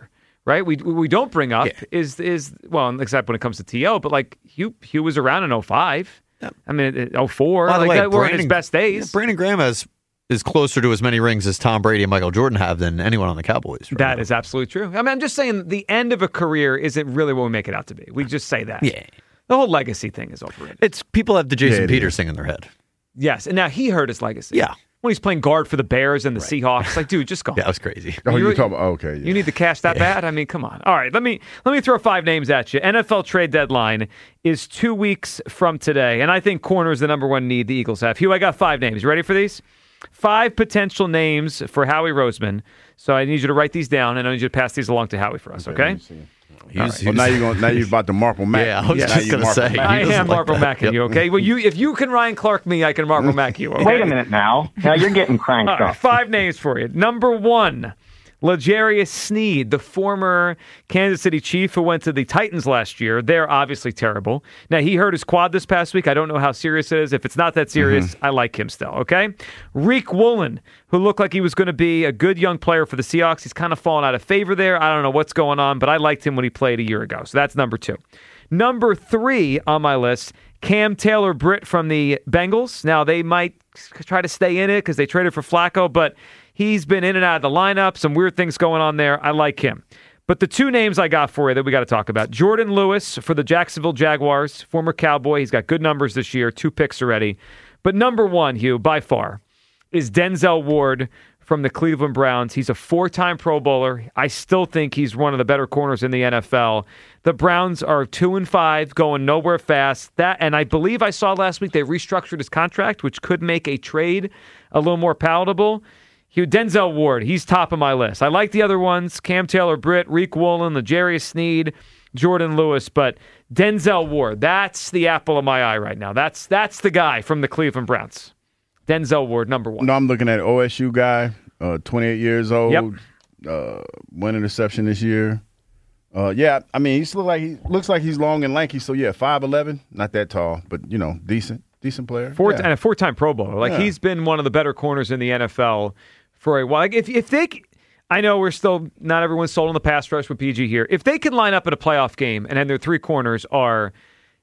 right? We we don't bring up yeah. is is well, except when it comes to T O, but like Hugh Hugh was around in oh five. Yeah. I mean, oh four. Like way, that were in his best days. Yeah, Brandon Graham has, is closer to as many rings as Tom Brady and Michael Jordan have than anyone on the Cowboys. Right that now. is absolutely true. I mean, I'm just saying the end of a career isn't really what we make it out to be. We just say that. Yeah. The whole legacy thing is overrated. It's people have the Jason yeah, Peters is. thing in their head. Yes, and now he hurt his legacy. Yeah. When he's playing guard for the Bears and the right. Seahawks, like, dude, just go. Yeah, that was crazy. Oh, you, you're talking about, okay. Yeah. You need the cash that yeah. bad? I mean, come on. All right, let me let me throw five names at you. N F L trade deadline is two weeks from today, and I think corner is the number one need the Eagles have. Hugh, I got five names. You ready for these? Five potential names for Howie Roseman. So I need you to write these down, and I need you to pass these along to Howie for us, okay? okay? He's, right. Well, now you're going. Now you're about to Marple Mac. Yeah, I was yeah. just going to say. I am like Marple Mac you. Okay. Well, you if you can Ryan Clark me, I can Marple Mac you. Okay? Wait a minute now. Now you're getting cranked All right, up. Five names for you. Number one, L'Jarius Sneed, the former Kansas City Chief who went to the Titans last year. They're obviously terrible. Now, he hurt his quad this past week. I don't know how serious it is. If it's not that serious, mm-hmm. I like him still, okay? Reek Woolen, who looked like he was going to be a good young player for the Seahawks. He's kind of fallen out of favor there. I don't know what's going on, but I liked him when he played a year ago. So that's number two. Number three on my list, Cam Taylor-Britt from the Bengals. Now, they might try to stay in it because they traded for Flacco, but he's been in and out of the lineup. Some weird things going on there. I like him. But the two names I got for you that we got to talk about, Jordan Lewis for the Jacksonville Jaguars, former Cowboy. He's got good numbers this year, two picks already. But number one, Hugh, by far, is Denzel Ward from the Cleveland Browns. He's a four-time Pro Bowler. I still think he's one of the better corners in the N F L. The Browns are two and five, going nowhere fast. That, and I believe I saw last week they restructured his contract, which could make a trade a little more palatable. Hugh, Denzel Ward, he's top of my list. I like the other ones, Cam Taylor-Britt, Reek Woolen, L'Jarius Sneed, Jordan Lewis, but Denzel Ward, that's the apple of my eye right now. That's that's the guy from the Cleveland Browns. Denzel Ward, number one. No, I'm looking at O S U guy, uh, twenty-eight years old, yep. uh, one interception this year. Uh, yeah, I mean, he look like he looks like he's long and lanky. So yeah, five eleven, not that tall, but you know, decent, decent player. Four yeah. and a four-time Pro Bowler. Like yeah. he's been one of the better corners in the N F L for a while. Like if if they, I know we're still not everyone's sold on the pass rush with P G here. If they can line up at a playoff game and then their three corners are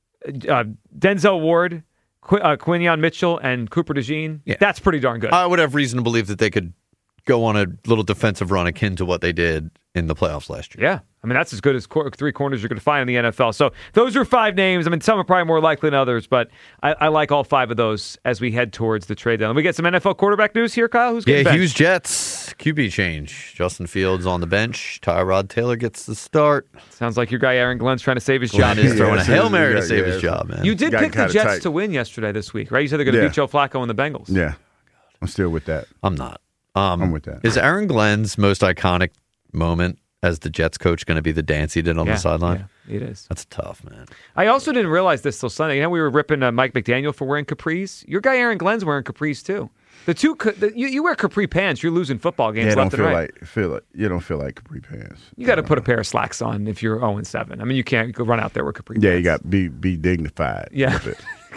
uh, Denzel Ward, Qu- uh, Quinyon Mitchell, and Cooper DeJean, yeah. that's pretty darn good. I would have reason to believe that they could go on a little defensive run akin to what they did in the playoffs last year. Yeah. I mean, that's as good as cor- three corners you're going to find in the N F L. So those are five names. I mean, some are probably more likely than others, but I, I like all five of those as we head towards the trade deadline. We get some N F L quarterback news here, Kyle? Who's getting Yeah, benched? Hughes Jets, Q B change. Justin Fields on the bench. Tyrod Taylor gets the start. Sounds like your guy Aaron Glenn's trying to save his Glenn job. is throwing yeah, a Hail Mary yeah, to save yeah, his job, man. You did Got pick the Jets tight. to win yesterday this week, right? You said they're going to Yeah. beat Joe Flacco and the Bengals. Yeah, I'm still with that. I'm not. Um, I'm with that. Is Aaron Glenn's most iconic moment as the Jets coach going to be the dance he did on Yeah, the sideline? yeah, it is. That's tough, man. I also didn't realize this till Sunday. You know, we were ripping uh, Mike McDaniel for wearing capris. Your guy Aaron Glenn's wearing capris too. The two, the, you, you wear capri pants, you're losing football games Yeah, left don't feel and right. like feel like you don't feel like capri pants. You got to put a pair of slacks on if you're oh and seven. I mean, you can't go run out there with capri Yeah, pants. you got be be dignified. Yeah. with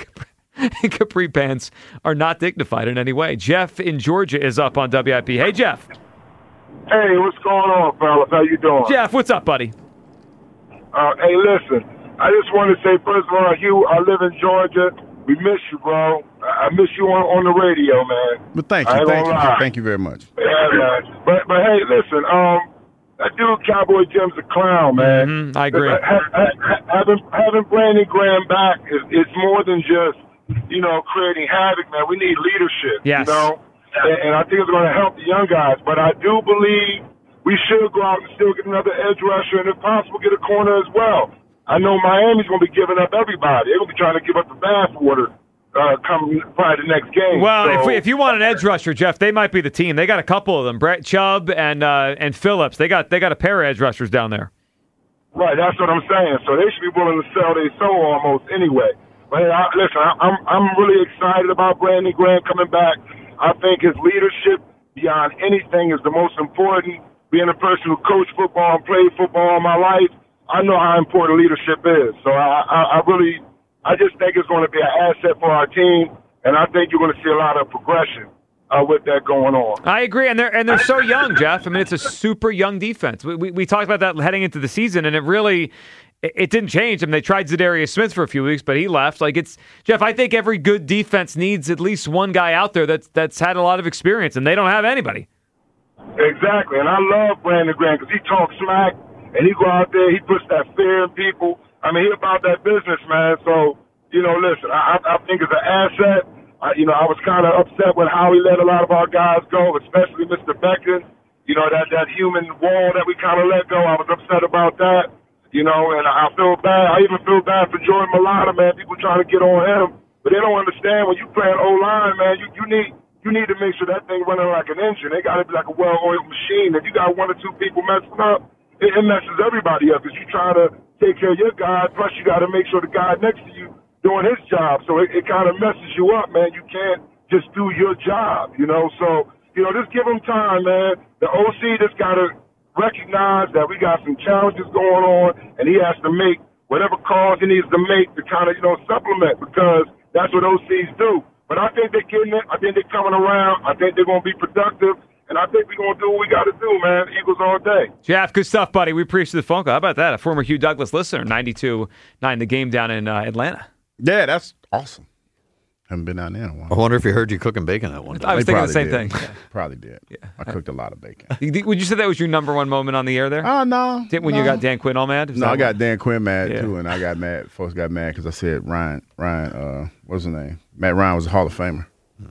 it. Capri pants are not dignified in any way. Jeff in Georgia is up on W I P. Hey, Jeff. Hey, what's going on, fellas? How you doing? Jeff, what's up, buddy? Uh, hey, listen. I just want to say, first of all, Hugh, I live in Georgia. We miss you, bro. I miss you on, on the radio, man. But thank I you, ain't thank you, gonna lie. thank you very much. Yeah, man. But but hey, listen. Um, that dude, Cowboy Jim's a clown, man. Mm-hmm, I agree. Ha- ha- having having Brandon Graham back is it's more than just you know creating havoc, man. We need leadership. Yes. You know, and, and I think it's going to help the young guys. But I do believe we should go out and still get another edge rusher, and if possible, get a corner as well. I know Miami's going to be giving up everybody. They're going to be trying to give up the bathwater uh, come probably the next game. Well, so, if we, if you want an edge rusher, Jeff, they might be the team. They got a couple of them, Brett Chubb and uh, and Phillips. They got they got a pair of edge rushers down there. right, that's what I'm saying. So they should be willing to sell their soul almost anyway. But hey, I, listen, I, I'm I'm really excited about Brandon Graham coming back. I think his leadership beyond anything is the most important. Being a person who coached football and played football all my life, I know how important leadership is. So I, I, I really, I just think it's going to be an asset for our team, and I think you're going to see a lot of progression uh, with that going on. I agree, and they're and they're so young, Jeff. I mean, it's a super young defense. We we, we talked about that heading into the season, and it really it, it didn't change. I mean, they tried Zadarius Smith for a few weeks, but he left. Like it's Jeff. I think every good defense needs at least one guy out there that's that's had a lot of experience, and they don't have anybody. Exactly, and I love Brandon Graham because he talks smack and he go out there, he puts that fear in people. I mean, he about that business, man. So, you know, listen, I, I think it's an asset. I, you know, I was kind of upset with how he let a lot of our guys go, especially Mister Beckton. You know, that, that human wall that we kind of let go. I was upset about that, you know, and I feel bad. I even feel bad for Jordan Mailata, man. People trying to get on him, but they don't understand when you play an O-line, man, you, you need you need to make sure that thing running like an engine. They got to be like a well-oiled machine. If you got one or two people messing up, it, it messes everybody up because you try to take care of your guy, plus you got to make sure the guy next to you doing his job. So it, it kind of messes you up, man. You can't just do your job, you know. So, you know, just give him time, man. The O C just got to recognize that we got some challenges going on, and he has to make whatever calls he needs to make to kind of, you know, supplement, because that's what O Cs do. But I think they're getting it. I think they're coming around. I think they're going to be productive. And I think we're going to do what we got to do, man. Eagles all day. Jeff, good stuff, buddy. We appreciate the phone call. How about that? A former Hugh Douglas listener, ninety-two nine The Game down in uh, Atlanta. Yeah, that's awesome. Haven't been down there in a while. I wonder if he heard you cooking bacon that one day. I was They thinking the same probably thing. did. Probably did. Yeah. I cooked a lot of bacon. Would you say that was your number one moment on the air there? Oh, uh, no. Did, when no. you got Dan Quinn all mad? Is No, that I got what- Dan Quinn mad, Yeah. too, and I got mad. Folks got mad because I said Ryan, Ryan, uh, what's his name? Matt Ryan was a Hall of Famer.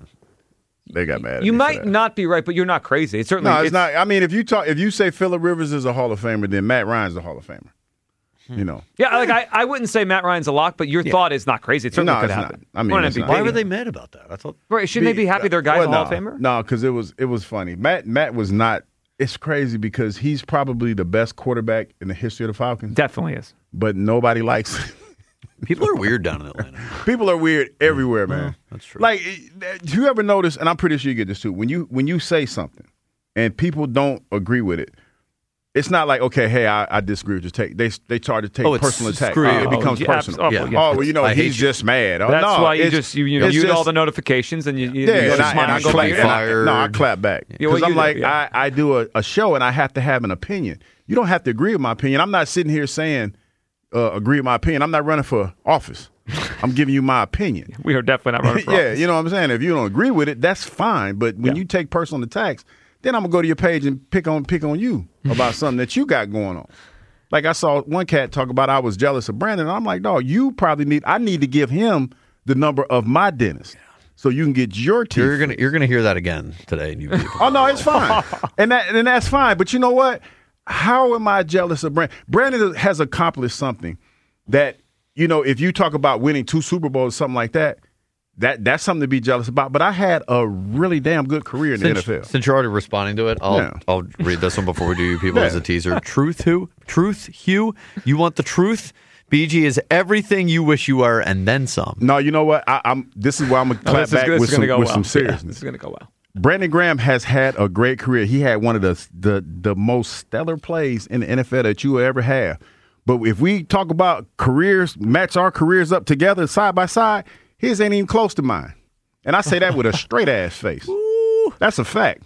They got mad at You me for might that. not be right, but you're not crazy. It's certainly No, it's, not. I mean, if you talk, if you say Phillip Rivers is a Hall of Famer, then Matt Ryan's a Hall of Famer. You know. Yeah, like I, I wouldn't say Matt Ryan's a lock, but your thought is not crazy. It certainly No, could it's happen. not. I mean, Wouldn't it's it be not. Why big? were they mad about that? I thought. Right, shouldn't they be happy their guy's Well, a no, Hall of Famer? No, because it was it was funny. Matt Matt was not. It's crazy because he's probably the best quarterback in the history of the Falcons. Definitely is. But nobody likes him. People are weird down in Atlanta. People are weird everywhere, man. Well, that's true. Like, do you ever notice? And I'm pretty sure you get this too. When you when you say something and people don't agree with it, it's not like, okay, hey, I, I disagree with your take. They they try to take Oh, it's personal attack. screw you. It becomes Oh, yeah, personal. abs- Oh, oh, yeah. well, you know, I hate he's you. just mad. Oh, That's no, why you it's- just you, you know it's mute all just- the notifications and you, you, Yeah, you and just I, smile and I and go clap, back. and I- no, I clap back Yeah, because well, I'm you like, do, yeah. I, I do a, a show and I have to have an opinion. You don't have to agree with my opinion. I'm not sitting here saying uh, agree with my opinion. I'm not running for office. I'm giving you my opinion. We are definitely not running for yeah, office. you know what I'm saying. If you don't agree with it, that's fine. But when Yeah. you take personal attacks, then I'm gonna go to your page and pick on pick on you about something that you got going on. Like I saw one cat talk about I was jealous of Brandon. And I'm like, dog, you probably need. I need to give him the number of my dentist so you can get your teeth. You're gonna you're gonna hear that again today, you people. Oh no, it's fine, and that and that's fine. But you know what? How am I jealous of Brandon? Brandon has accomplished something that, you know, if you talk about winning two Super Bowls or something like that, that that's something to be jealous about. But I had a really damn good career in the Since, N F L. since you're already responding to it, I'll Yeah. I'll read this one before we do you people as a Yeah. teaser. Truth who? Truth Hugh? You want the truth? B G is everything you wish you were and then some. No, you know what? I, I'm. This is why I'm gonna No, clap this is back good. This with is gonna some go with well. some Yeah, seriousness. this is going to go well. Brandon Graham has had a great career. He had one of the the the most stellar plays in the N F L that you will ever have. But if we talk about careers, match our careers up together side by side, his ain't even close to mine. And I say that with a straight ass face. That's a fact.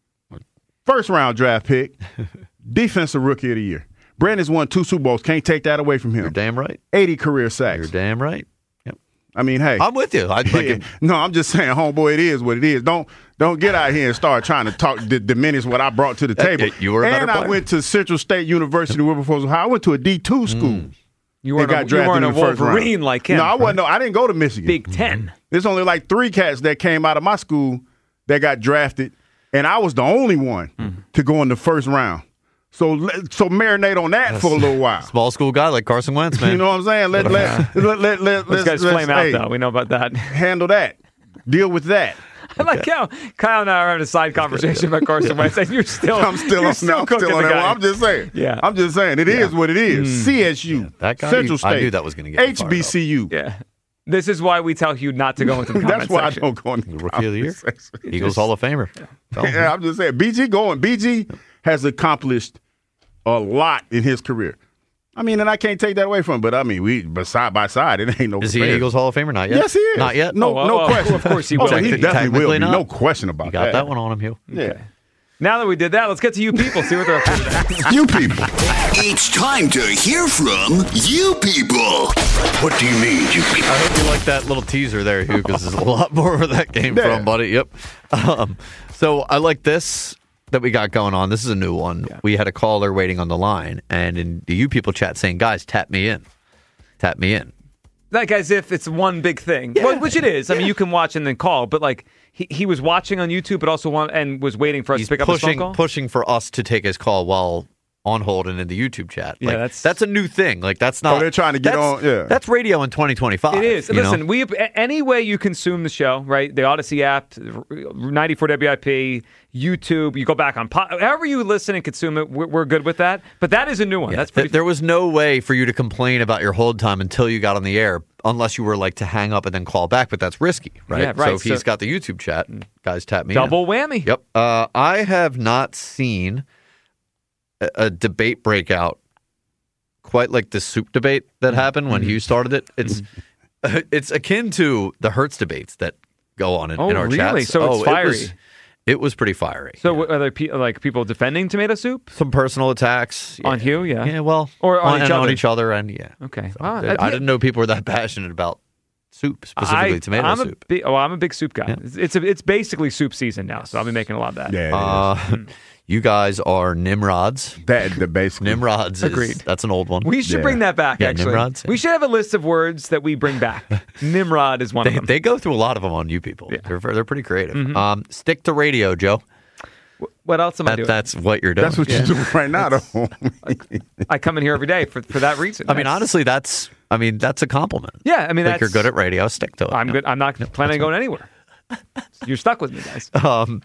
First round draft pick, defensive rookie of the year. Brandon's won two Super Bowls. Can't take that away from him. You're damn right. eighty career sacks. You're damn right. Yep. I mean, hey, I'm with you. I, like, no, I'm just saying, homeboy, it is what it is. Don't don't get out here and start trying to talk d- diminish what I brought to the Uh, table. you were a better and I player. went to Central State University, Wilberforce, Ohio. I went to a D two school. Mm. You and weren't, a, got you drafted weren't a in the first round. Wolverine like him. No, I wasn't. No, I didn't go to Michigan. Big Ten. There's only like three cats that came out of my school that got drafted, and I was the only one Mm-hmm. to go in the first round. So let- so marinate on that for a little while. small school guy like Carson Wentz, man. You know what I'm saying? Let let let let, let Those let's, guys let's- flame out, hey, though. We know about that. handle that. Deal with that. I like how Kyle and I are having a side conversation about Carson Wentz, and you're still, I'm still you're on, still I'm cooking still on the that guy. one. I'm just saying. Yeah. I'm just saying. It is what it is. C S U, That guy, Central I State. knew that was going to get you fired H B C U. Yeah. This is why we tell Hugh not to go into the comment That's why section. I don't go in the Rookie of the year. comment section. Eagles Hall of Famer. Tell him. Yeah, I'm just saying. B G going. B G has accomplished a lot in his career. I mean, and I can't take that away from him, but I mean, we but side by side, it ain't no Is he an comparison. Eagles Hall of Famer? Not yet? Yes, he is. Not yet? No, Oh, no oh, question. of course he Oh, will. he Technically definitely will be. not. No question about You got that. that one on him, Hugh. Yeah. Now that we did that, let's get to you people. See what they're up to. You people. It's time to hear from you people. What do you mean, you people? I hope you like that little teaser there, Hugh, because there's a lot more where that came Yeah. from, buddy. Yep. Um, so I like this that we got going on. This is a new one. Yeah. We had a caller waiting on the line, and in the you people chat saying, guys, tap me in. Tap me in. Like as if it's one big thing, yeah. well, which it is. I mean, you can watch and then call, but like he, he was watching on YouTube, but also want, and was waiting for us He's to pick pushing, up his phone call. pushing for us to take his call while on hold and in the YouTube chat. Yeah, like, that's that's a new thing. Like that's not. Oh, they're trying to get on. Yeah, that's radio in twenty twenty-five. It is. you Listen, know? we any way you consume the show, right? The Odyssey app, ninety-four W I P, YouTube. You go back on, however you listen and consume it. We're, we're good with that. But that is a new one. Yeah, That's pretty. th- there was no way for you to complain about your hold time until you got on the air, unless you were like to hang up and then call back. But that's risky, right? Yeah, right. So if he's So- got the YouTube chat, guys, tap me. Double in. whammy. Yep. Uh, I have not seen a, a debate breakout quite like the soup debate that happened when Hugh started it. It's it's akin to the Hertz debates that go on in, Oh, in our really? chats. So it's oh, fiery. It was, it was pretty fiery. So what, are there pe- like people defending tomato soup Some personal attacks on Hugh? Yeah. Yeah, well, or on, each and other. on each other, and yeah. Okay. So Wow, I, that- I didn't know people were that passionate about soup, specifically I, tomato I'm soup. A big, oh, I'm a big soup guy. It's it's, a, it's basically soup season now, so I'll be making a lot of that. Yeah, Uh, you guys are Nimrods. That the basically Nimrods. Is, Agreed. That's an old one. We should Yeah. bring that back, Yeah, actually. Nimrods, yeah. We should have a list of words that we bring back. Nimrod is one They, of them. they go through a lot of them on you people. Yeah. They're they're pretty creative. Mhm. Um, stick to radio, Joe. What else am I That, doing? that's what you're doing. That's what Yeah. you're doing right now, though. I come in here every day for, for that reason. I mean, That's- honestly, that's I mean that's a compliment. Yeah, I mean, Think you're that's- good at radio. Stick to it. I'm good. I'm not planning on going anywhere. You're stuck with me, guys. Um,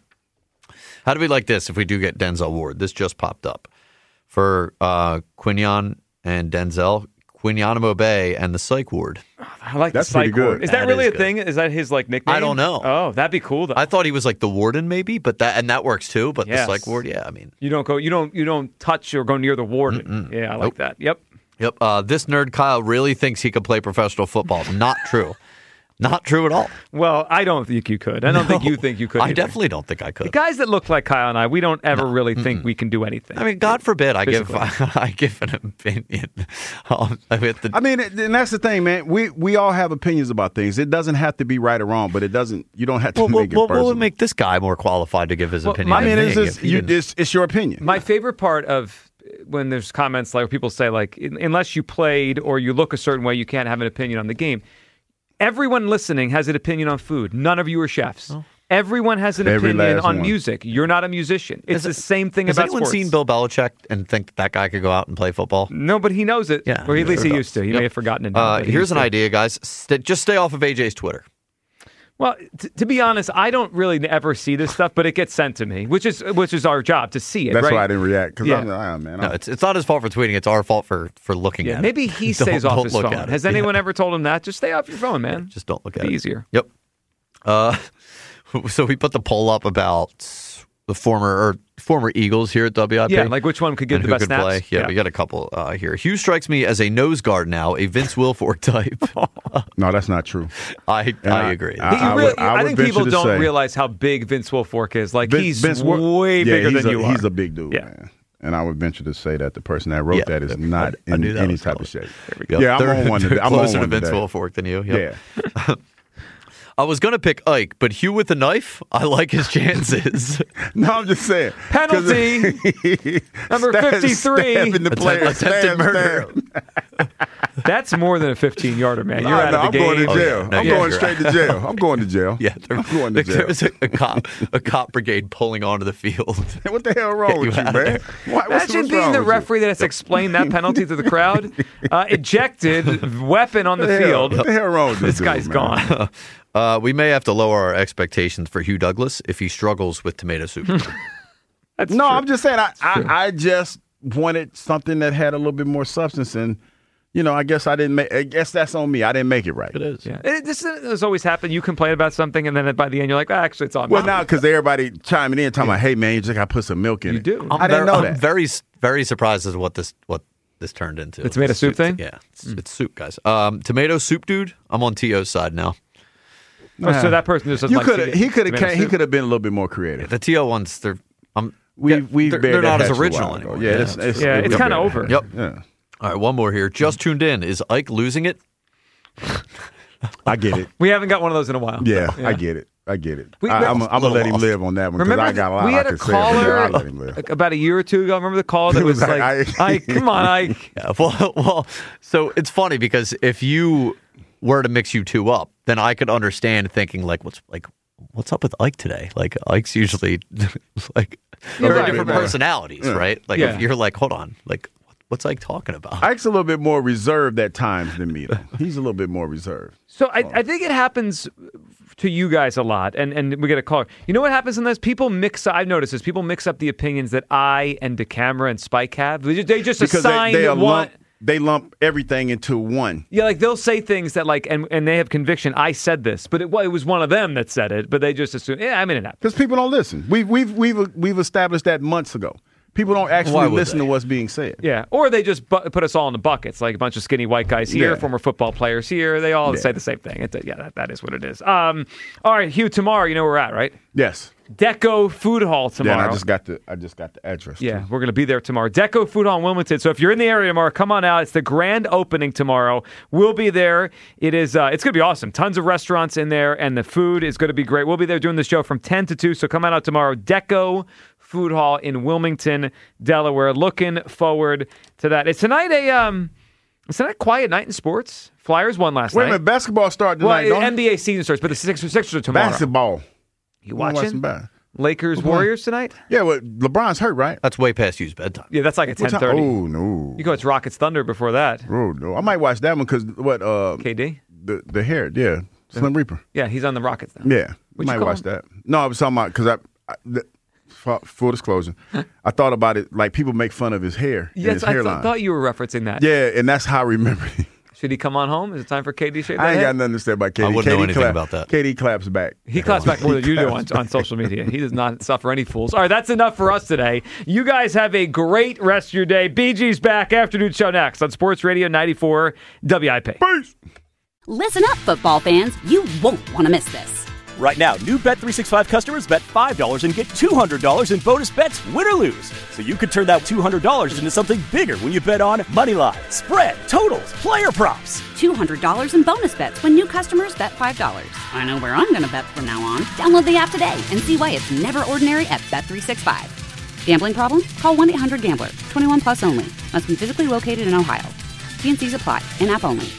how do we like this if we do get Denzel Ward? This just popped up for uh, Quinion and Denzel, Quinion Bay and the Psych Ward. I like That's the psych pretty good. ward. Is that, That really is a good. thing? Is that his like nickname? I don't know. Oh, that'd be cool though. I thought he was like the warden, maybe, but that and that works too. But Yes. the Psych Ward, yeah, I mean, you don't go. You don't. You don't touch or go near the warden. Mm-mm. Yeah, I like Nope. that. Yep. yep. Uh, this nerd Kyle really thinks he could play professional football. Not true. Not true at all. Well, I don't think you could. I don't think No. you think you could. I either. definitely don't think I The could. guys that look like Kyle and I, we don't ever really think we can do anything. I mean, God forbid I give Physically. I give an opinion. Um, I mean, the, I mean, it- and that's the thing, man. We we all have opinions about things. It doesn't have to be right or wrong, but it doesn't. You don't have to well, well, make it well, personal. what would make this guy more qualified to give his Well, opinion? my- I than mean, me it's just if he you, didn't- it's, it's your opinion. My favorite part of when there's comments like people say like un- unless you played or you look a certain way, you can't have an opinion on the game. Everyone listening has an opinion on food. None of you are chefs. Everyone has an Every opinion last on one. music. You're not a musician. It's Has- the same thing Has about anyone sports. seen Bill Belichick and think that, that guy could go out and play football? No, but he knows it. Yeah, or at least he sure used to. does. He Yep. may have forgotten it now. Uh, but he here's used an to. idea, guys. St- just stay off of A J's Twitter. Well, t- to be honest, I don't really ever see this stuff, but it gets sent to me, which is which is our job to see it. That's right? why I didn't react because Yeah. I'm like, oh, man. No, it's it's not his fault for tweeting. It's our fault for for looking Yeah, at maybe it. he Don't- stays off don't his look phone. at it. Has Yeah. anyone ever told him that? Just stay off your phone, man. Just don't look at Be it. easier. Yep. Uh, so we put the poll up about the former or former Eagles here at W I P. Yeah, like which one could get and the who best could snaps? play. Yeah, Yeah. we got a couple uh, here. Hugh strikes me as a nose guard now, a Vince Wilfork type. No, that's not true. I And I I- agree. I- He I really- would- I I, would think people venture to don't say- realize how big Vince Wilfork is. Like Vince- he's Vince Wil- way yeah, bigger he's than a, you are. He's a big dude, Yeah. man. And I would venture to say that the person that wrote Yeah, that is I- not I in knew that any was type of coming. shape. Yep. Yeah, I'm They're- on one. they're Today. I'm on closer one to Vince today. Wilfork than you. Yep. Yeah. I was going to pick Ike, but Hugh with the knife, I like his chances. No, I'm just saying. Penalty. Number Stab- fifty-three. stabbing the player. Attempted Stab, murder. stab. That's more than a fifteen-yarder, man. You're No, out no, of I'm the game. going to Oh, jail. yeah. No, I'm yeah, going you're straight to jail. I'm going to jail. Yeah, there, I'm going to there jail. was a, a cop, a cop brigade pulling onto the field. What the hell wrong Get with you you, out of man? there. Why, what's, Imagine what's being wrong the with you? referee that has to explain that penalty to the crowd. Uh, ejected, weapon on the What the hell- field. What the hell wrong with This dude, guy's man? gone. Uh, we may have to lower our expectations for Hugh Douglas if he struggles with tomato soup. That's No, true. I'm just saying. I, I, I just wanted something that had a little bit more substance, and you know, I guess I didn't make. I guess that's on me. I didn't make it right. It is. Yeah. It, this has always happened. You complain about something, and then by the end, you're like, ah, actually, it's on Well, me. now because everybody chiming in, talking about, "Hey, man, you just got to put some milk in You it." do. I didn't very, know I'm that. very, very surprised as to what this what this turned into. The tomato soup thing? Yeah, it's, mm. it's soup, guys. Um, tomato soup, dude. I'm on T O's side now. Oh, so that person just doesn't you like could he could tomato have he soup? could have been a little bit more creative. Yeah, the T O ones, they're um, we yeah, we they're, they're not as original anymore. anymore. Yeah, yeah, it's, it's, yeah, it's kind of over. Yep. Yeah. All right, one more here. Just tuned in. Is Ike losing it? I get it. We haven't got one of those in a while. Yeah, Yeah. I get it. I get it. We- I, I'm, Well, I'm gonna let him lost. live on that one because Remember, I got a lot we I had a could say. But caller I'll let him live. like, about a year or two ago. Remember the call that It was was like, like, Ike, come on, Ike. Yeah, well, well, so it's funny because if you were to mix you two up, then I could understand thinking like, what's like, what's up with Ike today? Like Ike's usually like Yeah, very right, different right. personalities, Yeah. right? Like Yeah. if you're like, hold on, like what's Ike talking about? Ike's a little bit more reserved at times than me. Though. He's a little bit more reserved. So I, I think it happens to you guys a lot, and, and we get a call. You know what happens in this? People mix. I've noticed this. People mix up the opinions that I and DeCamera and Spike have. They just, they just Because assign they, they one. lump they lump everything into one. Yeah, like they'll say things that like, and, and they have conviction. I said this, but it, well, it was one of them that said it. But they just assume. Yeah, I mean it happened. Because people don't listen. We've we've we've we've established that months ago. People don't Why actually would listen they? to what's being said. Yeah, or they just bu- put us all in the buckets, like a bunch of skinny white guys here, Yeah. former football players here. They all Yeah. say the same thing. It's a, yeah, that, that is what it is. Um, all right, Hugh. Tomorrow, you know where we're at, right? Yes. Deco Food Hall Yeah, tomorrow. and I just got the I just got the address. Yeah, we're going to be there tomorrow. Deco Food Hall in Wilmington. So if you're in the area tomorrow, come on out. It's the grand opening tomorrow. We'll be there. It is. Uh, it's going to be awesome. Tons of restaurants in there, and the food is going to be great. We'll be there doing the show from ten to two. So come on out tomorrow. Deco Food Hall in Wilmington, Delaware. Looking forward to that. Is tonight a um? Is tonight a quiet night in sports? Flyers won last Wait a night. minute, basketball started Well, tonight, don't N it? B A season starts, but the Sixers, Sixers are tomorrow. Basketball. You I'm watching? ba- Lakers What's Warriors tonight? Yeah, well, LeBron's hurt, right? That's way past Hugh's bedtime. Yeah, that's like at What ten time- thirty. Oh no. You go, it's Rockets Thunder before that. Oh no. I might watch that one because what? Uh, K D? The the hair, yeah, Slim Reaper. Yeah, he's on the Rockets now. Yeah, What'd you might call watch him? that. No, I was talking about because I, I the, fu- full disclosure, I thought about it like people make fun of his hair and Yes, his I hairline. th- thought you were referencing that. Yeah, and that's how I remember it. Should he come on home? Is it time for K D to shave that I ain't head? got nothing to say about K D. I wouldn't K D know anything clap- about that. K D claps back. He claps back more than you do on, on social media. He does not suffer any fools. All right, that's enough for us today. You guys have a great rest of your day. B G's back. Afternoon show next on Sports Radio ninety-four W I P. Peace. Listen up, football fans. You won't want to miss this. Right now, new Bet three sixty-five customers bet five dollars and get two hundred dollars in bonus bets, win or lose. So you could turn that two hundred dollars into something bigger when you bet on money line, spread, totals, player props. two hundred dollars in bonus bets when new customers bet five dollars. I know where I'm going to bet from now on. Download the app today and see why it's never ordinary at Bet three sixty-five. Gambling problem? Call one eight hundred gambler. twenty-one plus only. Must be physically located in Ohio. T and C's apply. In-app only.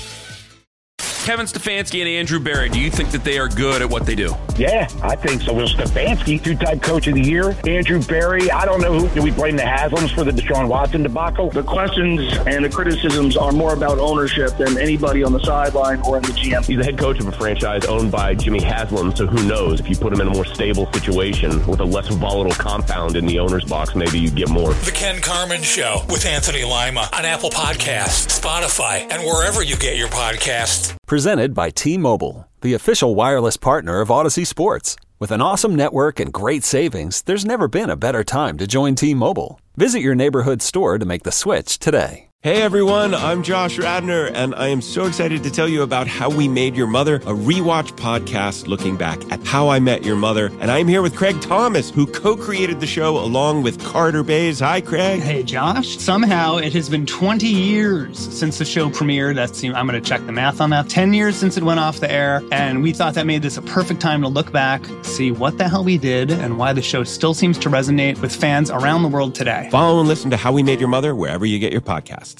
Kevin Stefanski and Andrew Berry, do you think that they are good at what they do? Yeah, I think so. Will Stefanski, two-time coach of the year. Andrew Berry, I don't know who. Do we blame the Haslams for the Deshaun Watson debacle? The questions and the criticisms are more about ownership than anybody on the sideline or in the G M. He's the head coach of a franchise owned by Jimmy Haslam, so who knows? If you put him in a more stable situation with a less volatile compound in the owner's box, maybe you get more. The Ken Carmen Show with Anthony Lima on Apple Podcasts, Spotify, and wherever you get your podcasts. Presented by T-Mobile, the official wireless partner of Odyssey Sports. With an awesome network and great savings, there's never been a better time to join T-Mobile. Visit your neighborhood store to make the switch today. Hey everyone, I'm Josh Radner, and I am so excited to tell you about How We Made Your Mother, a rewatch podcast looking back at How I Met Your Mother. And I'm here with Craig Thomas, who co-created the show along with Carter Bays. Hi, Craig. Hey, Josh. Somehow it has been twenty years since the show premiered. That's, I'm going to check the math on that. ten years since it went off the air. And we thought that made this a perfect time to look back, see what the hell we did, and why the show still seems to resonate with fans around the world today. Follow and listen to How We Made Your Mother wherever you get your podcasts.